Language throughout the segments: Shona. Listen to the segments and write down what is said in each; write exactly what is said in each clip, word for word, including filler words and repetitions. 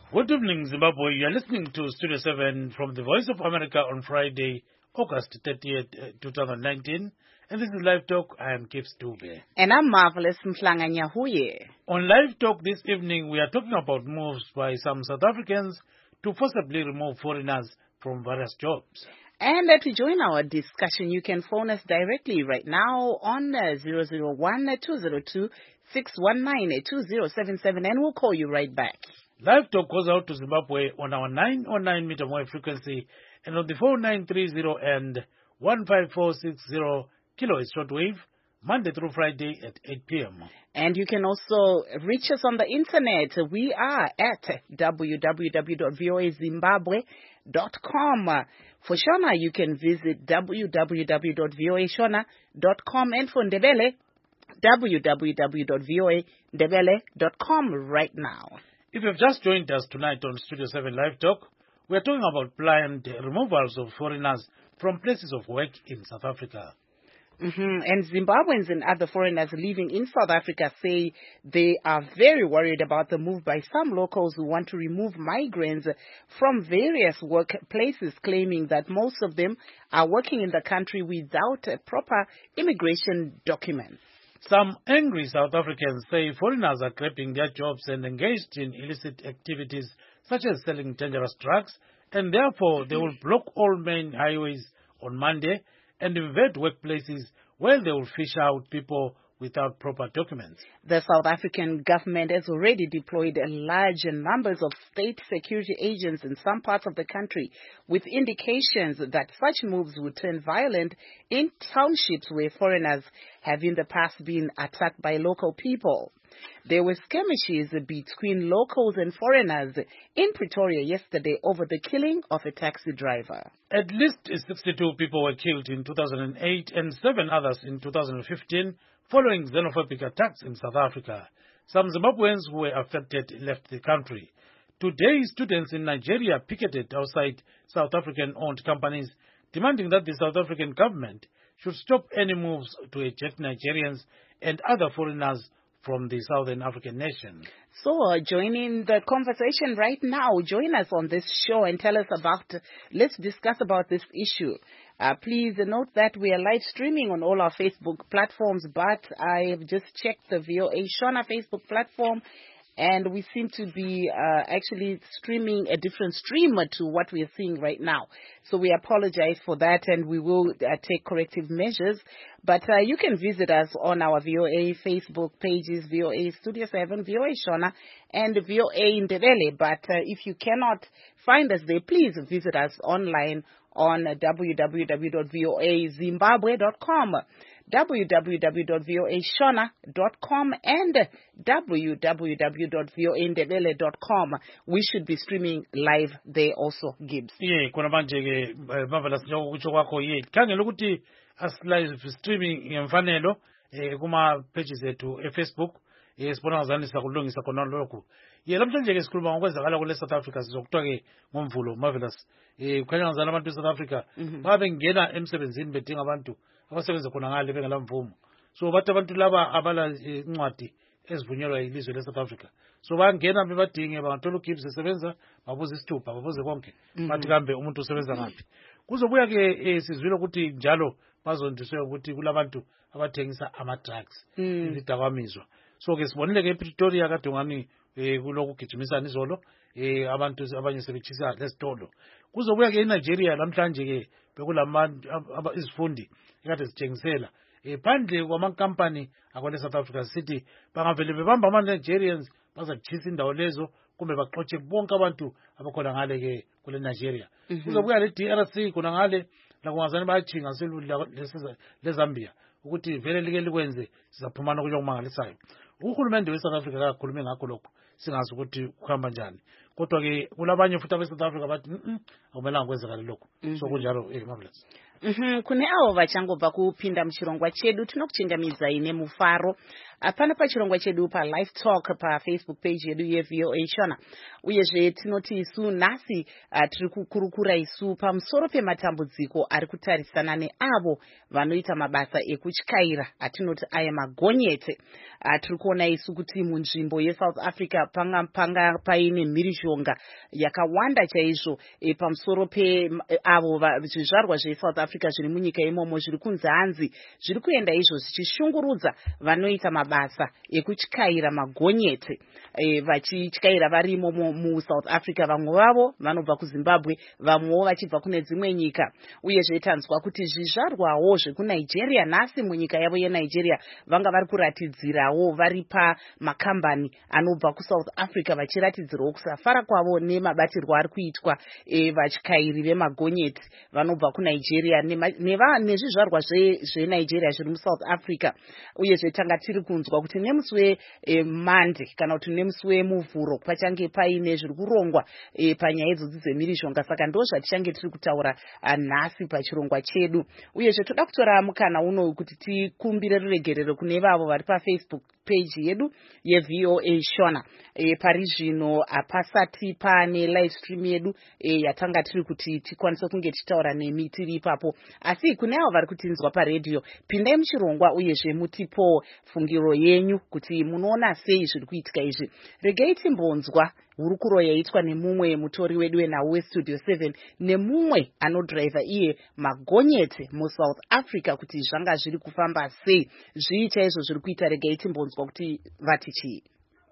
Good evening, Zimbabwe. You are listening to Studio seven from the Voice of America on Friday, August thirtieth, twenty nineteen. And this is Live Talk. I am Gibbs Dube. And I'm Marvelous Mhlanga Nyahuye. On Live Talk this evening, we are talking about moves by some South Africans to forcibly remove foreigners from various jobs. And uh, to join our discussion, you can phone us directly right now on uh, zero zero one, two zero two, six one nine, two zero seven seven, and we'll call you right back. Live Talk goes out to Zimbabwe on our nine oh nine meter wave frequency and on the four nine three zero and one five four six zero kilohertz shortwave, Monday through Friday at eight p.m. And you can also reach us on the internet. We are at w w w dot voa zimbabwe dot com. For Shona, you can visit w w w dot voa shona dot com, and for Ndebele, w w w dot voa ndebele dot com right now. If you've just joined us tonight on Studio seven Live Talk, we are talking about planned removals of foreigners from places of work in South Africa. Mm-hmm. And Zimbabweans and other foreigners living in South Africa say they are very worried about the move by some locals who want to remove migrants from various workplaces, claiming that most of them are working in the country without a proper immigration documents. Some angry South Africans say foreigners are grabbing their jobs and engaged in illicit activities such as selling dangerous drugs, and therefore they will block all main highways on Monday and invade workplaces where they will fish out people without proper documents. The South African government has already deployed large numbers of state security agents in some parts of the country, with indications that such moves would turn violent in townships where foreigners have in the past been attacked by local people. There were skirmishes between locals and foreigners in Pretoria yesterday over the killing of a taxi driver. At least sixty-two people were killed in two thousand eight and seven others in two thousand fifteen following xenophobic attacks in South Africa. Some Zimbabweans who were affected left the country. Today, students in Nigeria picketed outside South African-owned companies, demanding that the South African government should stop any moves to eject Nigerians and other foreigners from the Southern African nation. So uh, join in the conversation right now. Join us on this show and tell us about, uh, let's discuss about this issue. Uh, please note that we are live streaming on all our Facebook platforms, but I have just checked the V O A Shona Facebook platform, and we seem to be uh, actually streaming a different stream to what we are seeing right now. So we apologize for that, and we will uh, take corrective measures. But uh, you can visit us on our V O A Facebook pages, V O A Studio seven, V O A Shona, and V O A Ndebele. But uh, if you cannot find us there, please visit us online on w w w dot voa zimbabwe dot com, w w w dot voa shona dot com, and w w w dot voa ndebele dot com. We should be streaming live there also, Gibbs. Yeah, kuna manje ke marvelous njokucho kwakho ye. Khangela ukuthi as live streaming ngemfanelo eh kuma pages ethu eFacebook eh sibona ngazanisa kulungisa khona lokho. Ye namhlanje ke sikhuluma ngokwenzakala kule South Africa sizokuthiwa ke ngomvulo marvelous. Eh kukhanya ngazana abantu eSouth Africa babe ngena emsebenzini bedinga abantu abasebenza khona ngale bengelamvumo. So bathi abantu laba abala incwadi ezivunyelwa yilizwe leSouth Africa. So bangena bebadinge bangathola uGibbs esebenza babuza isithupha babuze konke. Bathi kambe umuntu usebenza ngaphi. Kuzobuya ke sizwile ukuthi njalo bazondiswe ukuthi kulabantu abathengisa ama drugs izidakamizwa. So ke sibonile ke Pretoria kade ngani kuloku gijimisana izolo eh abantu abanye sebechisa lesitolo. Kuzobuya ke eNigeria namhlanje ke bekulamantu izifundi ekade sithengisela eh phandle kwamankampani akwele South Africa City bangavele bebamba ama Nigerians bazachisa indawo lezo kumbe baxotshe bonke abantu abakhona ngale ke kule Nigeria. Kuzobuya le D R C kuna ngale la kungazani bayachinga selula leZambia ukuthi vele like likwenze sizaphumana kuyokumangalisayo. Uhulumende weSouth Africa akakhulume ngakho lokho singazi ukuthi kuhamba njani. Kodwa ke kulabanye futhi abeSouth Africa bathi akumelanga kwenzakale lokho. So kunjalo eh marvelous. Mhm, kune avo vachangobva kupinda muchirongwa chedu tinokuchingamidza ine mufaro. Apana pachirongwa chedu pa live talk pa Facebook page yedu ye V O A Shona. Uyezve tinoti isu nasi uh, tiri kukurukura isu pamusoro pematambudziko ari kutarisana neavo vanoita mabasa ekutyaira atinoti aya magonyete. Uh, tiri kuona isu kuti munzvimbo yeSouth Africa panga panga paine mhirizhonga yakawanda chaizvo e, pamusoro pe avo zvizvarwa zveSouth Africa zviri munyika imomo zviri kunzi hanzi zviri kuenda izvo zvichishungurudza vanoita mabasa ekutyaira magonyete e, vachityaira varimo muSouth Africa. Vamwe vavo vanobva kuZimbabwe, vamwewo vachibva kune dzimwe nyika. Uyezve tanzwa kuti zvizvarwawo zvekuNigeria nhasi munyika yavo yeNigeria vanga vari kuratidzirawo vari pamakambani anobva kuSouth Africa vachiratidzirawo kusafara kwavo nemabatirwo ari kuitwa e, vatyairi vemagonyeti vanobva kuNigeria nezvizvarwa zveNigeria zviri muSouth Africa. Uyezve tanga tiri kunzwa kuti nemusi weMande kana kuti nemusi wemuvhuro pachange paine zviri kurongwa e, panyaya idzodzi dzemhirizhonga. Saka ndo zvatichange tiri kutaura nhasi pachirongwa chedu. Uyezve toda kutora mukana uno kuti tikumbire ruregerero kune vavo vari paFacebook page yedu yeV O A Shona. E, pari zvino hapasati pane live stream yedu e, yatanga tiri kuti tikwanise kunge tichitaura nemi tiri ipapo, asi kune avo vari kutinzwa paredhiyo pindai muchirongwa uyezve mutipo fungiro yenyu kuti munoona sei zviri kuitika izvi. Regai timbonzwa hurukuro yaitwa nemumwe mutori wedu wenhau westudio seven nemumwe anodhiraivha iye magonyete muSouth Africa kuti zvanga zviri kufamba sei, zvii chaizvo zviri kuita. Regai timbonzwa kuti vati chii.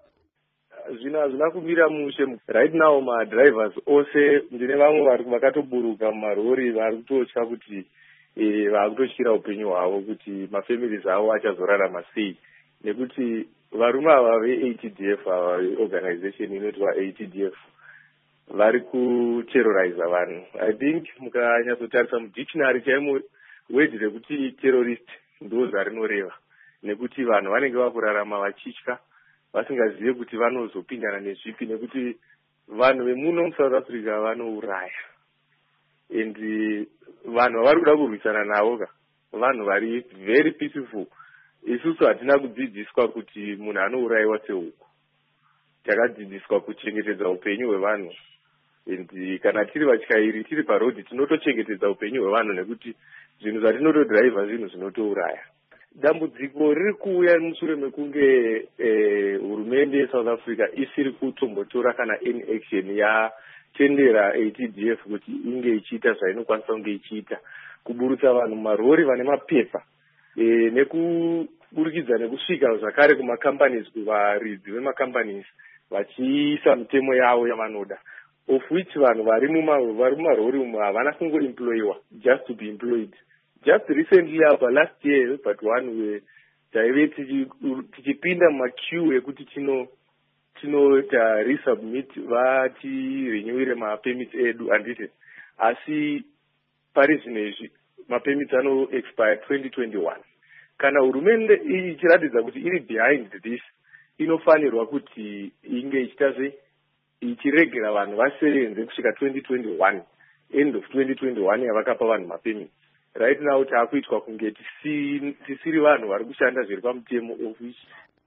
Zvino hazvina kumira mushe. Right now madrivers ose ndine vamwe vari vakatoburuka mumarori vari kutotya kuti e, vari kutotyira upenyu hwavo kuti mafamilies avo achazorarama sei, nekuti varume ava ve-A T D F ava organization inoitwa A T D F vari kuterrorize vanhu. I think mukanyatsotarisa mudictionary chaimo word rekuti terrorist ndo zvarinoreva, nekuti vanhu vanenge vakurarama vachitya vasingazive kuti vanozopindana nezvipi, nekuti vanhu vemuno muSouth Africa vanouraya and vanhu vari kuda kurwisana navo ka vanhu vari very peaceful. Isusu hatina kudzidziswa kuti munhu anourayiwa sehuku, takadzidziswa kuchengetedza upenyu hwevanhu. And kana tiri vatyairi tiri parodhi tinotochengetedza upenyu hwevanhu, nekuti zvinhu zvatinotodhiraivha zvinhu zvinotouraya. Dambudziko riri kuuya mushure mekunge hurumende eh, yeSouth Africa isiri kutombotora kana any action yatendera A T D F kuti inge ichiita zvainokwanisa kunge ichiita, kuburutsa vanhu marori vane mapepa e, nekuburikidza nekusvika zvakare kumacompanies, kuvaridzi vemacompanies vachiisa mitemo yavo yavanoda, of which vanhu vari mumarori umu havana kungoemployiwa just to be employed. Just recently apa last year but one taive tichipinda mumaqueue ekuti tino tinota resubmit vatirenyuwire mapemits edu handiti, asi pari zvino izvi mapemits ano expire twenty twenty-one. Kana hurumende ichiratidza kuti iri behind this, inofanirwa kuti inge ichita zve ichiregera vanhu vasevenze kusvika twenty twenty-one, end of twenty twenty-one yavakapa vanhu mapemits. Right now taakuitwa kunge tisiri vanhu vari kushanda zviri pamutemo of which.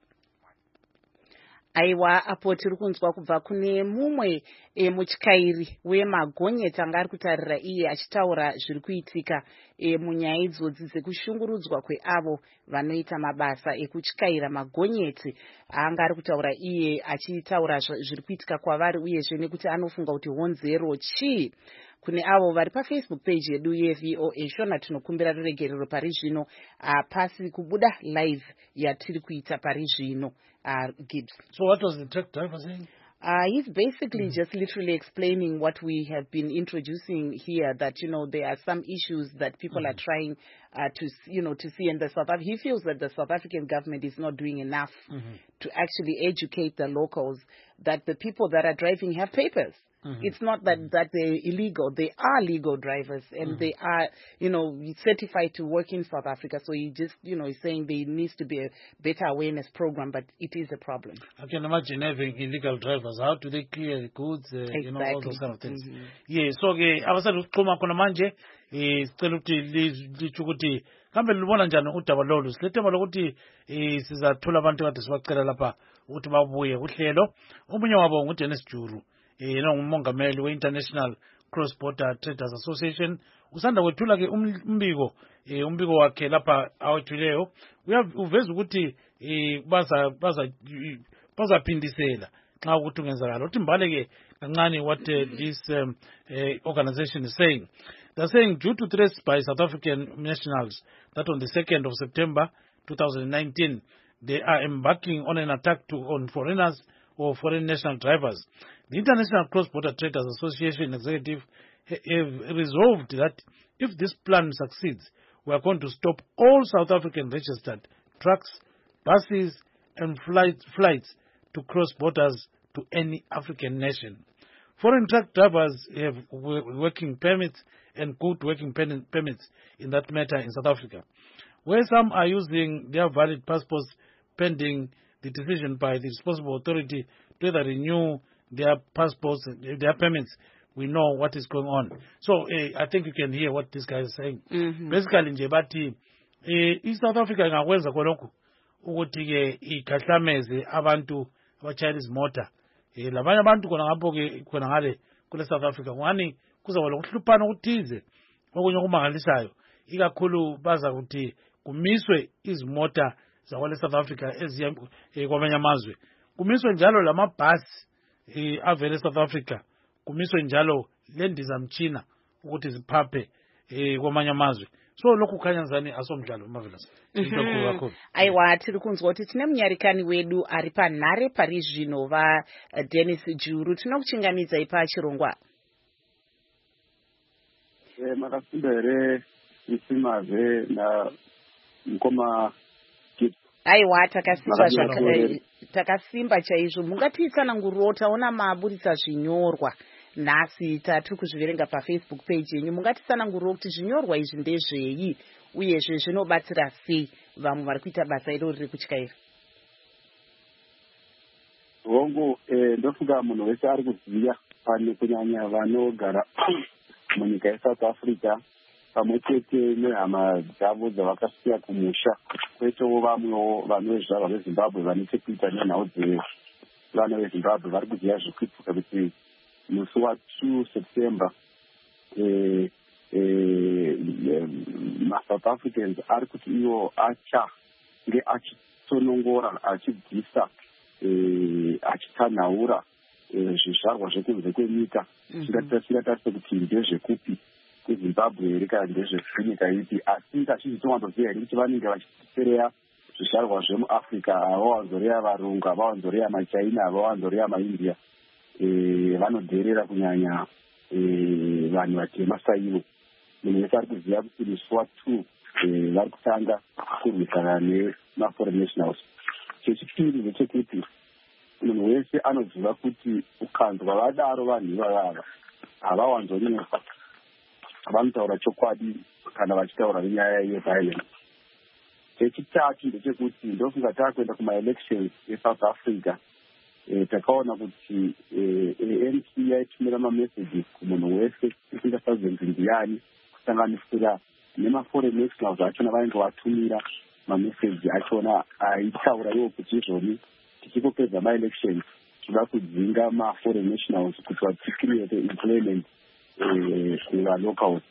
Aiwa, apo tiri kunzwa kubva kune mumwe e, mutyairi wemagonyeti anga ari kutarira iye achitaura zviri kuitika e, munyaya idzodzi dzekushungurudzwa kweavo vanoita mabasa ekutyaira magonyeti. Anga ari kutaura iye achitaura zviri kuitika kwavari uyezve nekuti anofunga kuti honzero chii. Kune avo vari paFacebook page yedu yeV O A Shona tinokumbira ruregerero pari zvino uh, pasi kubuda live yatiri kuita pari zvino. Uh, Gibbs. So what was the truck driver saying? Uh, he's basically mm. just literally explaining what we have been introducing here, that, you know, there are some issues that people mm. are trying uh, to, you know, to see in the South African. He feels that the South African government is not doing enough mm-hmm. to actually educate the locals that the people that are driving have papers. Mm-hmm. It's not that, that they're illegal. They are legal drivers and mm-hmm. they are, you know, certified to work in South Africa. So he just, you know, he's saying there needs to be a better awareness program, but it is a problem. I can imagine having illegal drivers. How do they clear the goods? Uh, exactly. You know, all those kind of things. Mm-hmm. Yeah, so, okay, I was at Kuma Kuna Manje. eh sicela ukuthi lithi ukuthi kambe libona njani udaba lolu silethemba lokuthi eh sizathola abantu kade sibacela lapha ukuthi babuye kuhlelo. Omunye wabo nguDennis Juru, eh yena ngumongameli we-International Cross Border Traders Association. Usanda kwethula ke umbiko eh umbiko wakhe lapha awethuleyo uveza ukuthi eh baza baza bazaphindisela xa ukuthi ungenzakala. Uthi mbaleke kancane what uh, this um, uh, organization is saying. They're saying due to threats by South African nationals that on the second of September two thousand nineteen they are embarking on an attack to on foreigners or foreign national drivers, the International Cross Border Traders Association executive have resolved that if this plan succeeds, we are going to stop all South African registered trucks, buses and flight, flights to cross borders to any African nation. Foreign truck drivers have working permits and good working permits in that matter in South Africa. Where some are using their valid passports pending the decision by the responsible authority to either renew their passports, their permits, we know what is going on. So uh, I think you can hear what this guy is saying. Mm-hmm. Basically, nje bathi uh, East South Africa ingakwenza khonokho ukuthi ke ikahlameze abantu abachayela izimota. Eh labanye abantu kona ngapho ke khona ngale kule South Africa ngani kuzaba lokuhluphana ukuthize okunye okumangalisayo ikakhulu baza ukuthi kumiswe izimota zakwale South Africa eziya kwamanye amazwe, kumiswe njalo lamabhasi eh avele South Africa, kumiswe njalo lendiza mchina ukuthi ziphaphe eh kwamanye amazwe. So lokhu khanya nzani asomdlalo marvelous. Mm-hmm. Kakhulu. Aiwa tiri kunzwa kuti tine munyarikani wedu ari panhare pari zvino va uh, Dennis Juru, tinokuchingamidza ipa chirongwa. Eh makasimbere isimave na mkoma kit. Aiwa takasimba zvaka takasimba chaizvo. Mungatitsanangurira taona maburitsa zvinyorwa nhasi tatu kuzviverenga paFacebook page yenyu. Mungatitsanangurira kuti zvinyorwa izvi ndezvei uyezve zvinobatsira sei vamwe vari kuita basa iro riri kutyaira. Hongu eh ndofunga munhu wese ari kuziya pane kunyanya vanogara munyika yeSouth Africa pamwe chete nehama dzavo dzavakasiya kumusha, kwetowo vamwewo vanozvarwa veZimbabwe vane chekuita nenhau dzevana veZimbabwe vari kuziya zvekuitika kuti musi wa2 September eh eh maSouth Africans ari kuti iwo achange achitonongora achibvisa eh achitanaura zvizvarwa zvekunze kwenyika zvingatarisa kuti ndezvekupi kuZimbabwe here kana ndezvenyika ipi, asi kachizvitonwandoziva here kuti vanenge vachitereya zvizvarwa zvemuAfrica, avawanzoreya varungu, avawanzoreya maChina, avawanzoreya maindia, vanodherera kunyanya vanhu vatema saivo. Munhu wese ari kuziva kuti musi wa2 vari kutanga kurwisana nemaforeign nationals. Chechipiri ndechekuti munhu wese anoziva kuti ukanzwa vadaro vanhu ivavava havawanzonyepa, vanotaura chokwadi kana vachitaura nenyaya yeviolence. Chechitatu ndechekuti ndofunga taakuenda kumaelections eSouth Africa, takaona kuti A N C yaitumira mamessages kumunhu wese isingasazenzi ndiani, kusanganisira nemaforeign nationals achona vainge vatumira mamessages achona aitaura iwo kuti izvoni tichikopedza maelections tinoda kudzinga maforeign nationals kuti vacreate employment kuvalocals.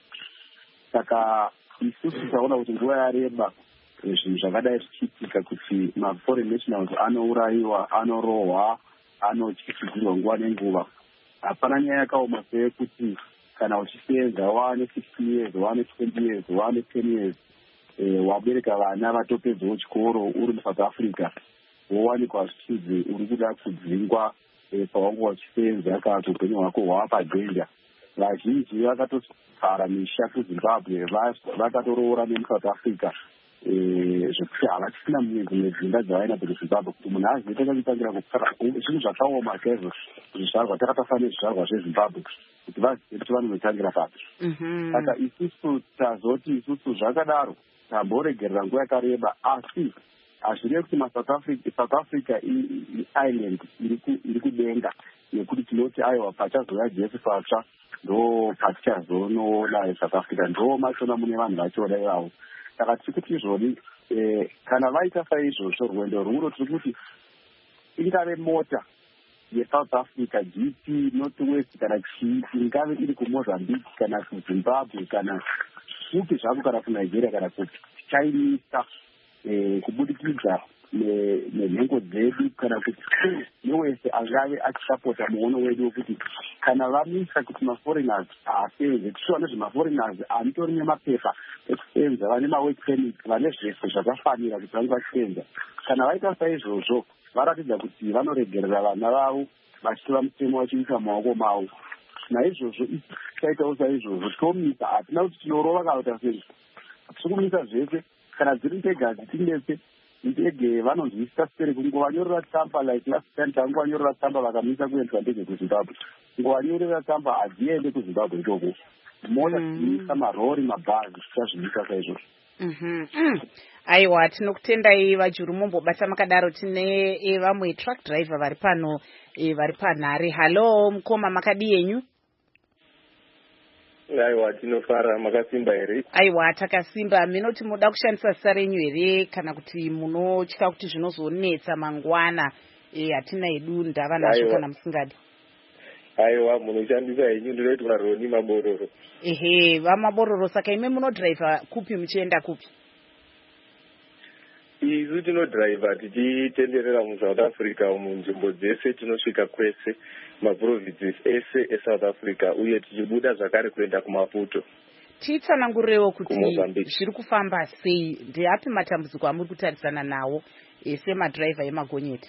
Saka isusu tikaona kuti nguva yareba zvinhu zvakadai zvichiitika kuti maforeign nationals anourayiwa, anorohwa, anotyisidzirwa nguva nenguva, hapana nyaya yakaoma seyekuti kana uchisenza waane sixteen years, waane twenty years, waane ten years, wabereka vana vatopedzawo chikoro uri muSouth Africa, wowanikwa zvichidzi uri kuda kudzingwa pawanga uchisenza kana kuti upenyu hwako hwava padhenja. Vazhinji vakatogara misha kuZimbabwe vakatoroora nemuSouth Africa zvekuti havachisina mumwe dzimba dzavainadzo kuZimbabwe, kuti munhu azive takachitangira kusaka zvinhu zvakaoma chaizvo zvizvarwa takatafanira zvizvarwa zveZimbabwe kuti vazive kuti vanonotangira papi. Saka isusu tazoti isusu zvakadaro tamboregerera nguva yakareba, asi hazvirevi kuti maSouth Africa South Africa island iri kudenga, nekuti tinoti aiwa pachazouya Jesu patsva ndo patichazonoona South Africa ndo machona mune vanhu vachoda ivavo. Saka tiri kuti izvoni kana vaita saizvozvo rwendo rwuro tiri kuti ingave mota yeSouth Africa G P North West kana chii ingave iri kuMozambique kana kuZimbabwe kana kupi zvako kana kuNigeria kana kuChinese kubudikidza nenhengo dzedu kana kuti newese angave achisapota muono wedu wekuti kana vamisa kuti maforeigners asenze tichiona zvemaforeigners anitori nemapepa ekusenza vane mawork permit vane zvese zvakafanira kuti vange vachisenza kana vaita saizvozvo varatidza kuti vanoregerera vana vavo vachitora mutemo vachiisa mumaoko mavo. Naizvozvo taitawo saizvozvo tomisa hatina kuti tinorova kana kuita sei tiri kumisa zvese kana dziri ndege dzitinese ndege vanonzwisisa seri kungovanyorera tsamba like last time tangovanyorera tsamba vakamisa kuendwa ndege kuZimbabwe kungovanyorera tsamba hadziende kuZimbabwe itoko mota dziisa marori mabhazi tichazvimisa saizvozvo. Aiwa, tinokutendai vajuru mumbobata makadaro. Tine vamwe truck driver vari pano vari panhare. Halo mukoma, makadi yenyu? Aiwa, tinofara. Makasimba here? Aiwa, takasimba. Minoti munoda kushandisa zita renyu here kana kuti munotya kuti zvinozonetsa mangwana? Hatina hedu ndava nazvo kana musingadi. Aiwa, munoshandisa henyu ndinoti varoni mabororo. Ehe, vamabororo. Saka ime munodriver kupi muchienda kupi? Isu tinodriver tichitenderera muSouth Africa munzvimbo dzese tinosvika kwese maprovinces ese eSouth Africa uye tichibuda zvakare kuenda kuMaputo. Titsanangurewo kuti zviri kufamba sei, ndeapi matambudziko amuri kutarisana nawo semadriver emagonyeti?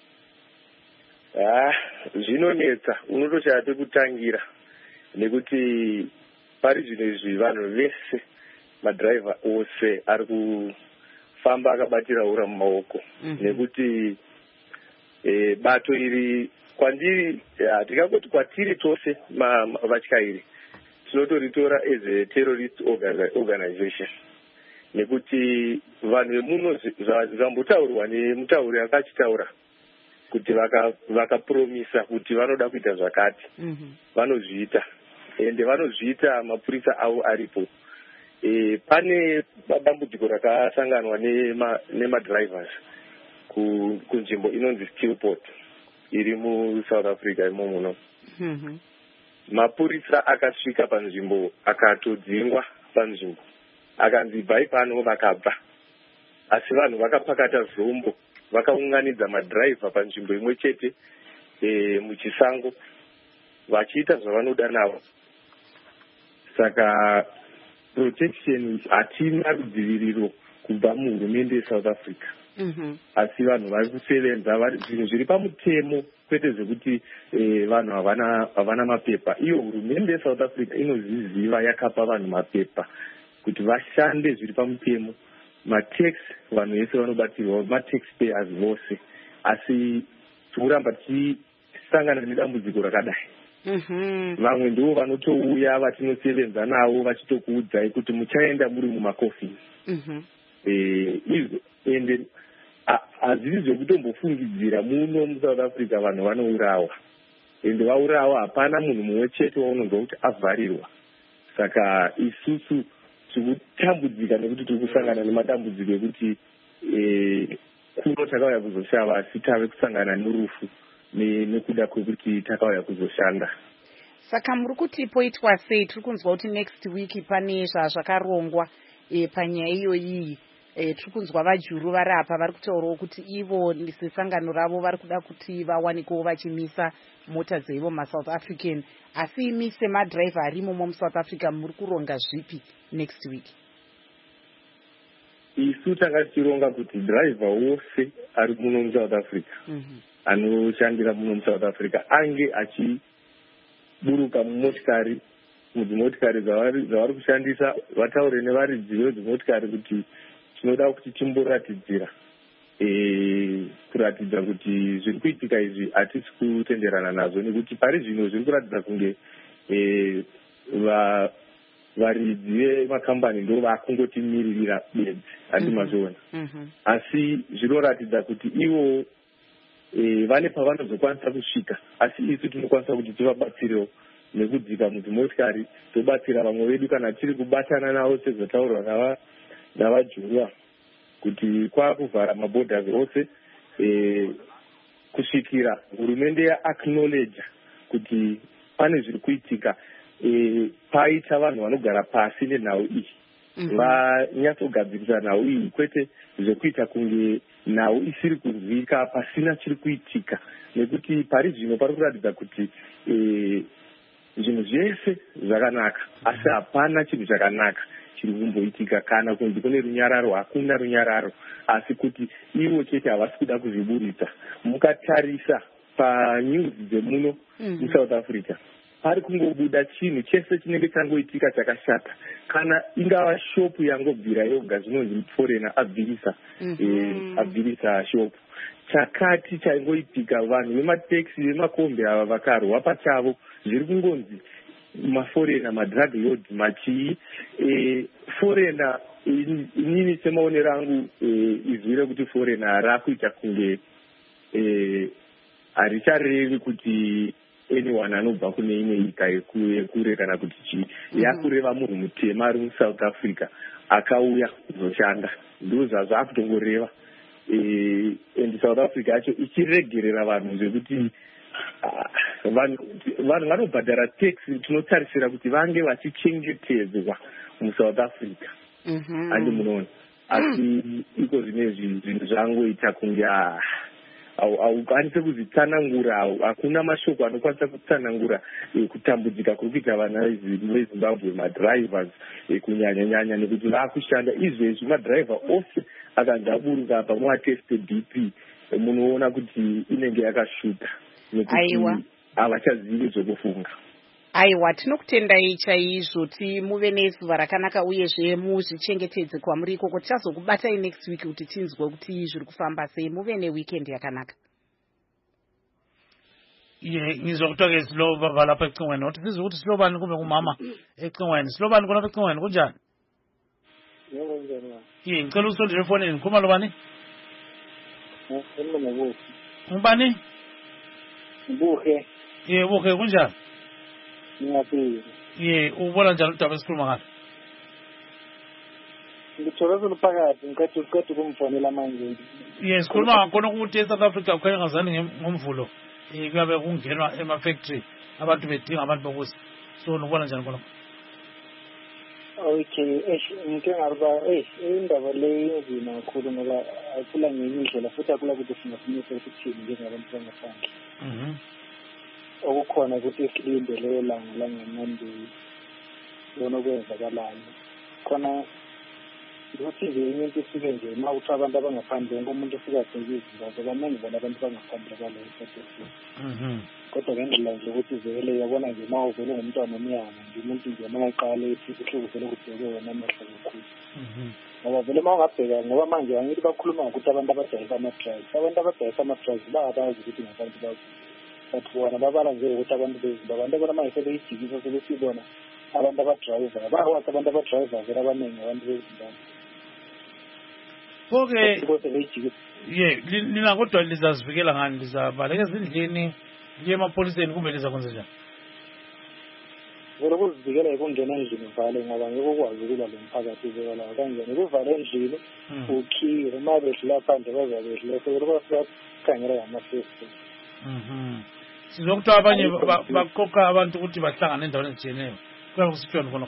Ah, zvinonetsa, unotoshaya pekutangira nekuti pari zvino izvi vanhu vese madriver ose ari kufamba akabatira ura mumaoko nekuti bato iri kwandiri hatingangoti kwatiri tose vatyairi tinotoritora as a terrorist organization nekuti vanhu vemuno zvambotaurwa nemutauri akachitaura kuti vakapromisa kuti vanoda kuita zvakati vanozviita ende vanozviita mapurisa avo aripo. Pane dambudziko rakasanganwa nemadrivers kunzvimbo inonzi Skillport iri muSouth Africa imo muno. Mapurisa akasvika panzvimbo akatodzingwa panzvimbo akanzi bhai pano vakabva, asi vanhu vakapakata zvombo vakaunganidza madriver panzvimbo imwe chete muchisango vachiita zvavanoda navo. Saka protection hatina rudziviriro kubva muhurumende yeSouth Africa. Asi vanhu vari kusevenza zvinhu zviri pamutemo kwete zvekuti vanhu havana mapepa. Iyo hurumende yeSouth Africa inozviziva yakapa vanhu mapepa kuti vashande zviri pamutemo. Matax vanhu vese vanobatirwa, mataxpayers vose, asi tikuramba tichisangana nedambudziko rakadai. Vamwe ndivo vanotouya vatinosevenza navo vachitokuudzai kuti muchaenda muri mumakofini. Ende hazvisi zvekutombofungidzira muno muSouth Africa vanhu vanourawa, ende vaurawa hapana munhu mumwe chete waunonzwa kuti avharirwa. Saka isusu tikutambudzika nekuti tiri kusangana nematambudziko ekuti kuno takauya kuzoshava asi tave kusangana nerufu nekuda kwekuti takauya kuzoshanda. Saka muri kuti poitwa sei? Tiri kunzwa kuti next week pane zvazvakarongwa panyaya iyoyi. Tiri kunzwa vajuru vari apa vari kutaurawo kuti ivo sesangano ravo vari kuda kuti vawanikewo vachimisa mota dzaivo maSouth African. Asi imi semadriver arimo muSouth Africa muri kuronga zvipi next week? Isu tanga tichironga kuti driver wose ari muno muSouth Africa anoshandira muno muSouth Africa ange achiburuka mumotikari mudzimotikari dzavari kushandisa vataure nevaridzi vedzimotikari kuti tinoda kuti timboratidzira kuratidza kuti zviri kuitika izvi hatisi kutenderana nazvo nekuti pari zvino zviri kuratidza kunge varidzi vemakambani ndo vakungotimirira bedzi handimazviona. Asi zvinoratidza kuti ivo vane pavanozokwanisa kusvika, asi isu tinokwanisa kuti tivabatsirewo nekudzika mudzimotikari tobatsira vamwe vedu kana tiri kubatana navo sezvataurwa navajurwa kuti kwakuvhara maborders ose e, kusvikira hurumende yaacknowledge kuti pane zviri kuitika e, paita vanhu vanogara pasi nenhau iyi vanyatsogadzirisa nhau iyi kwete zvekuita kunge nhau isiri kunzwika pasina chiri kuitika nekuti pari zvino pari kuratidza kuti zvinhu zvese zvakanaka asi hapana chinhu chakanaka chiri kumboitika kana kunzi kune runyararo hakuna runyararo asi kuti ivo chete havasi kuda kuzviburitsa. Mukatarisa panews dzemuno muSouth Africa pari kungobuda chinhu chese chinenge changoitika chakashata kana ingava shopu yangobvira yoga zvinonzi foreigner abvirisa abvirisa shopu chakati chaingoitika vanhu vemateksi vemakombi ava vakarwa pachavo zviri kungonzi maforena madrug lords machii forena inini semaonero angu izwire kuti forena rakuita kunge haricharevi kuti anyone anobva kune imwe nyika yekure kana kuti chii yakureva munhu mutema ari muSouth Africa akauya kuzoshanda ndo zvazvakutongoreva and South Africa yacho ichiregerera vanhu zvekuti vanhu vanobhadhara tax tinotarisira kuti vange vachichengetedzwa muSouth Africa handi munoona asi iko zvinezvi zvinhu zvangoita kunge haukwanise kuzvitsanangura hakuna mashoko anokwanisa kutsanangura kutambudzika kuri kuita vana vezimbabwe madrivers kunyanya nyanya nekuti vaakushanda izvezvi madriver ose akanzi aburuka pamwe ateste D P munoona kuti inenge yakashuta nekuti havachazivi zvokufunga. Aiwa, tinokutendai chaizvo ti muve nezuva rakanaka uyezve muzvichengetedze kwamuri ikoko. Tichazokubatai next week kuti tinzwe kuti zviri kufamba sei. Muve neweekend yakanaka. Ye ngizwa kutoke slow baba lapha eCingweni. Uthi sizwe ukuthi slow bani kumbe kumama eCingweni. Slow bani khona eCingweni kunjani? Yebo njani ma. Ye ngicela usondele efonini ngikhuluma lo bani? Ngikho nakuthi. Ngubani? Ubuhe. Ye buhe kunjani? Ngiyaphila. Ye ubona njani udaba esikhuluma ngalo? Ngithokoza luphakathi ngikade ukade kumfonela manje. Ye sikhuluma ngakho ukuthi eSouth Africa kukhanya ngazani ngomvulo. Eh kuyabe kungenwa ema factory abantu bedinga abantu bokusi. So nobona njani khona? Okay, eh ngike ngaruba eh indaba le yenzima kakhulu ngoba akhula ngenye indlela futhi akula ukuthi singafinisa ukuthini njengabantu bangaphandle. Mhm. Okukhona ukuthi isilinde leyo langa langamande lona kwenzakalayo khona ukuthi nje into isuke nje uma uthi abantu abangaphandle wonke umuntu ufika asebenza ngoba baningi bona abantu bangaphandle kwaleyo sektor. Mhm. Kodwa ngendlela nje ukuthi vele yabona nje uma uvele ngumntwana omnyama nje umuntu nje uma eqala ethi kuhluku vele kubheke wena amehlo kakhulu. Mhm. Ngoba vele uma ungabheka ngoba manje angithi bakhuluma ukuthi abantu abadayisa ama-drugs abantu abadayisa ama-drugs bayabazi ukuthi ngabantu bazi but bona babala nje ukuthi abantu bezinto abantu bona manje sebeyijikisa sebesibona abantu abadrayiva bakwazi abantu abadrayiva vele abaningi abantu bezinto. Okay. Ye lina kodwa lizazivikela ngani lizabaleka ezindlini liye emapholiseni kumbe lizakwenza njani? Vele ukuzivikela ikungena endlini uvale ngoba ngeke ukwazi ukulwa lomphakathi uzekala kanjani kuvala endlini ukhiye uma bedlula phandle bazabedlula vele basibakhangela ngamafesi. Mhm. Sizokuthiwa abanye baqoqa abantu ukuthi bahlangane endaweni ezitshiyeneyo kuyabe kusitshoni khona?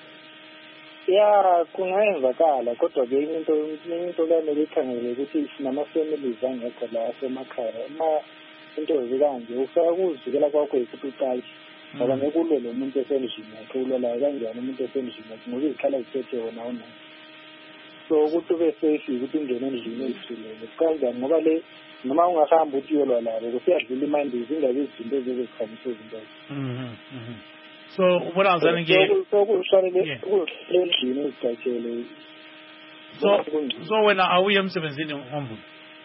Ya kungayenzakala kodwa ke into into lemele ikhangele ukuthi sinama-families angekho la asemakhaya uma into ezikanje ufika ukuzivikela kwakho ukuthi uqale ngoba ngeke ulwe lo muntu esendlini yakhe ulwelayo kanjani umuntu esendlini yakhe ngoba izikhala ziphethe wona unayo so ukuthi ube safe ukuthi ungene endlini ezihlulele kanjani ngoba le noma ungahamba uthi uyolwa labo kusiyadlula imandi zingabe izinto ezizikhanyisa izinto. Mhm. Mhm. So ubona ngazani nje so kushayele endlini ezicatshele so so wena awuye emsebenzini ngomvulo?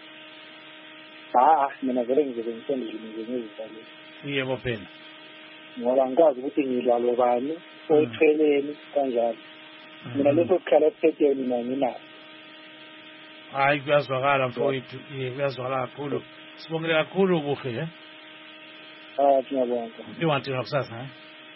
Ah mina vele ngisebenza endlini ngezizalo. Yebo phela. Ngoba ngikazi ukuthi ngidlalo bani oyitheleni kanjalo. Mina leso sikhala esithetheni mina nginayo. Hayi kuyazwakala mfowethu, ye kuyazwakala kakhulu. Sibongile kakhulu ubuhle eh? Ah ngiyabonga. Iwanti ngakusasa eh?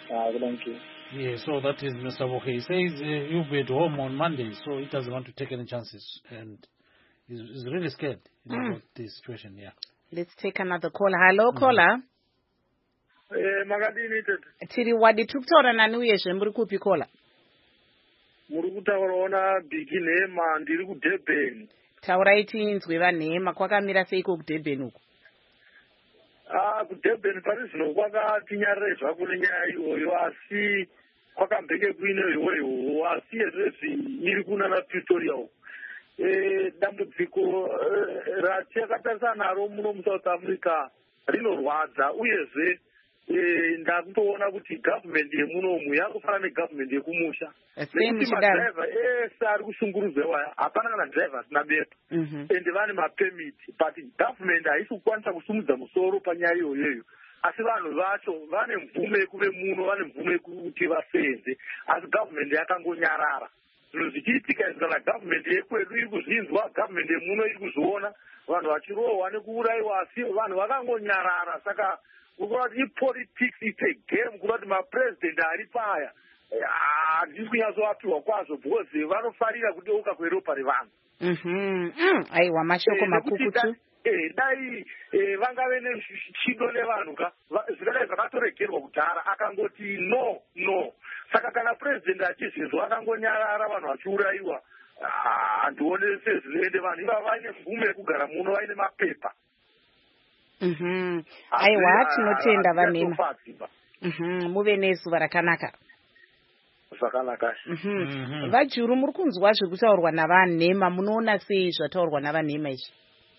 hayi kulankinga. Yeah, so that is Mister Boke. He says uh, he'll be at home on Monday, so he doesn't want to take any chances, and he's, he's really scared you know, Mm. about this situation. Yeah. Let's take another caller. Hello, Mhm. caller. Eh, makadini tete Tiri wadi tukutaura nani uyezve muri kupi caller? muri kutauraona bhiki nhema ndiri kuDurban. Taurai tinzwe vanhema, kwakamira seiko kuDurban uko? Ah, kuDurban pari zvino kwakatinyarira kune nyaya iyoyo asi kwakambenge kuine iyoyo asi yezvezvi iri kunana Pretoria uko. Eh, dambudziko eh, ratakatarisana naro muno muSouth Africa rinorwadza uyezve eh, ndakutoona kuti government yemunomu yakufana negovernment yekumusha. Same Nekuti chidaro. madriver ese ari kushungurudzwa hapana kana driver asina bepa Mhm. ende vane mapemit but government haisi kukwanisa kusumudza musoro panyaya iyoyo asi vanhu vacho vane mvumo yekuve muno vane mvumo yekuti vasenze asi government yakangonyarara zvinhu zvichiitika izvi kana government yekwedu iri kuzvinzwa government yemuno iri kuzviona vanhu vachirohwa nekuurayiwa asi vanhu vakangonyarara saka ukuona kuti ipolitics its a game kuda kuti mapresident ari paya handisi kunyatsovapiwa kwazvo because vanofarira kudeuka kweropa revanhu. Mhm. Mm. Aiwa mashoko makukutu. Eh, dai eh, vangave nechido nevanhu ka zvikadai zvakatoregerwa kudhara akangoti no no saka kana president achizvinzwa akangonyarara vanhu vachiurayiwa handione sezvinoende vanhu ivava vaine mvumo yekugara muno vaine mapepa. Mhm. Aiwa tinotenda vanhema. Mhm. Muve nezuva rakanaka. Zvakanaka. Mhm. Mhm. Vajuru muri kunzwa zvekutaurwa navanhema, munoona sei zvataurwa navanhema izvi?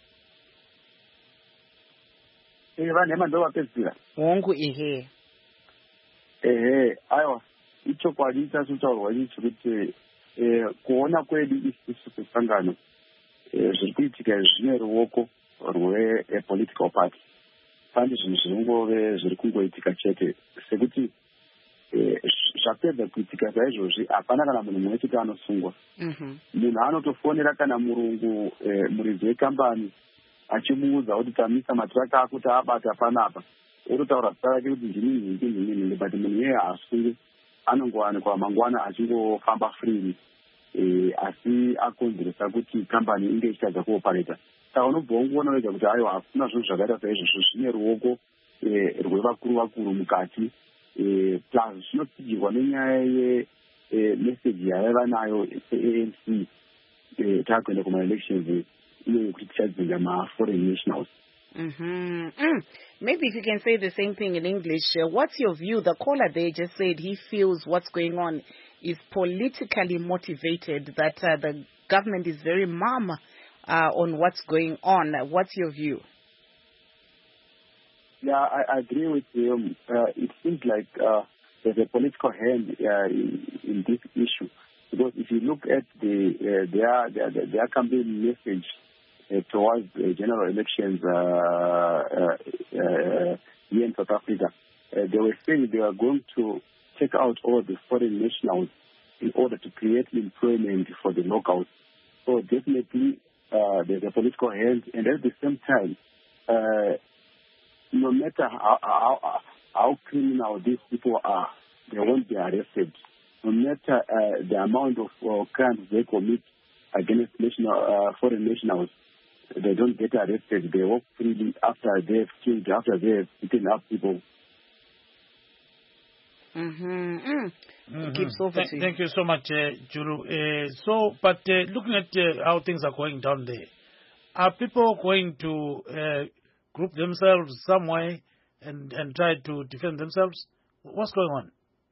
Eh, vanhema ndo vapedzisira. Hongu ehe. Ehe, aiwa ichokwadi chataurwa ichi kuti eh, kuona kwedu isusu sesangano eh, zviri kuitika zvine ruoko rwepolitical party. Pandi zvinhu zvinongove zviri kungoitika chete sekuti eh, zvapedza kuitika saizvozvi hapana kana munhu mumwe chete anosungwa. Mhm. Munhu anotofonera kana murungu eh, muridzi wekambani achimuudza kuti tamisa matiraka ako taabata panapa ototaura zita rake kuti ndinini ndinini ndinini but munhu iyeye hasungi anongowanikwa mangwana achingofamba freely eh, asi akonzeresa kuti kambani inge ichitadza kuopareta. Saka unobva ungoona wega kuti aiwa hakuna zvinhu zvakaita saizvozvo zvine ruoko eh, rwevakuru vakuru mukati eh, plus zvinotsigirwa nenyaya yemeseji yavaiva nayo se-A N C eh, taakuenda kuma-elections iyoyo kuti tichadzinga ma-foreign nationals. Mm-hmm. Mm. Maybe if you can say the same thing in English. Uh, what's your view? The caller there just said he feels what's going on is politically motivated, that uh, the government is very mum uh, on what's going on. Uh, what's your view? Yeah, I, I agree with him. Uh, it seems like uh, there's a political hand uh, in, in this issue. Because if you look at the uh, their, their, their campaign message uh, towards the general elections uh, uh, uh, here in South Africa, uh, they were saying they are going to take out all the foreign nationals in order to create employment for the locals. So definitely uh, there's a political hand, and at the same time, uh, no matter how, how, how criminal these people are, they won't be arrested. No matter uh, the amount of uh, crimes they commit against national, uh, foreign nationals, they don't get arrested. They walk freely after they've killed, after they've beaten up people. Mm-hmm. Mm. Mhm. Gives over Th- to you. Thank you so much, uh, Juru. Uh, so, but uh, looking at uh, how things are going down there, are people going to uh, group themselves some way and, and try to defend themselves? What's going on?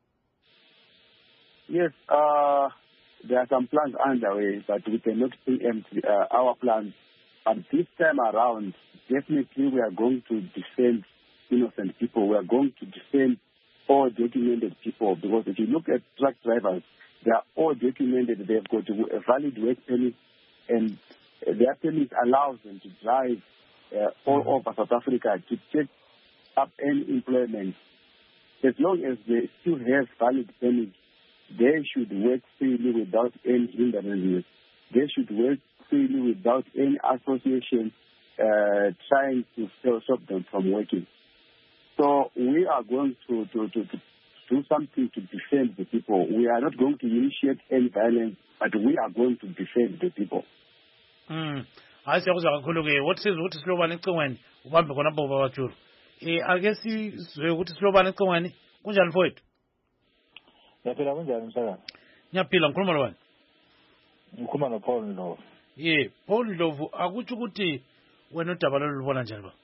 Yes, uh, there are some plans underway, but we cannot preempt uh, our plans. But this time around, definitely we are going to defend innocent people. We are going to defend all documented people, because if you look at truck drivers, they are all documented. They've got a valid work permit, and their permit allows them to drive uh, all over South Africa to take up any employment. As long as they still have valid permits, they should work freely without any hindrances. They should work freely without any association uh, trying to stop them from working. So we are going to, to, to, to do something to defend the people. We are not going to initiate any violence, but we are going to defend the people. Mm. Hayi siyakuzwa kakhulu ke what says ukuthi silobani ecingweni ubambe khona baba bajuru. Eh ake sizwe ukuthi silobani ecingweni kunjani mfowethu? Yaphila kunjani msakazi? Ngiyaphila ngikhuluma nobani? Ngikhuluma no Paul Ndlovu. Yeah, Paul Ndlovu akuthi ukuthi wena udaba lolu lubona njani ba?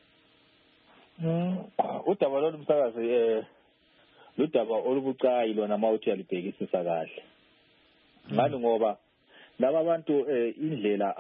Mm, udaba lolu msakazi eh ludaba olubucayi lona mawuthi alibhekisisa kahle. Ngani ngoba laba abantu indlela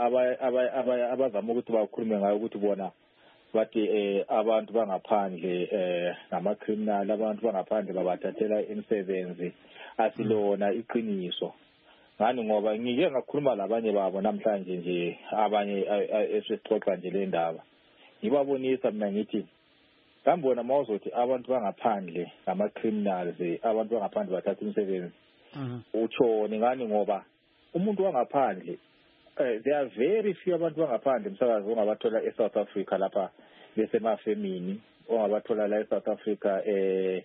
abazama ukuthi bakhulume ngayo ukuthi bona bathi eh abantu bangaphandle eh nama criminal abantu bangaphandle babathathela imisebenzi asilona iqiniso. Ngani ngoba ngike ngakhuluma labanye babo namhlanje nje abanye esixoxa nje le ndaba. Ngibabonisa mina ngithi ngambona mawuzothi abantu bangaphandle nama criminals abantu bangaphandle bathatha imisebenzi. Utshone ngani ngoba umuntu wangaphandle eh there are very few abantu bangaphandle msakazi ongabathola eSouth Africa lapha besemafemini ongabathola la eSouth Africa eh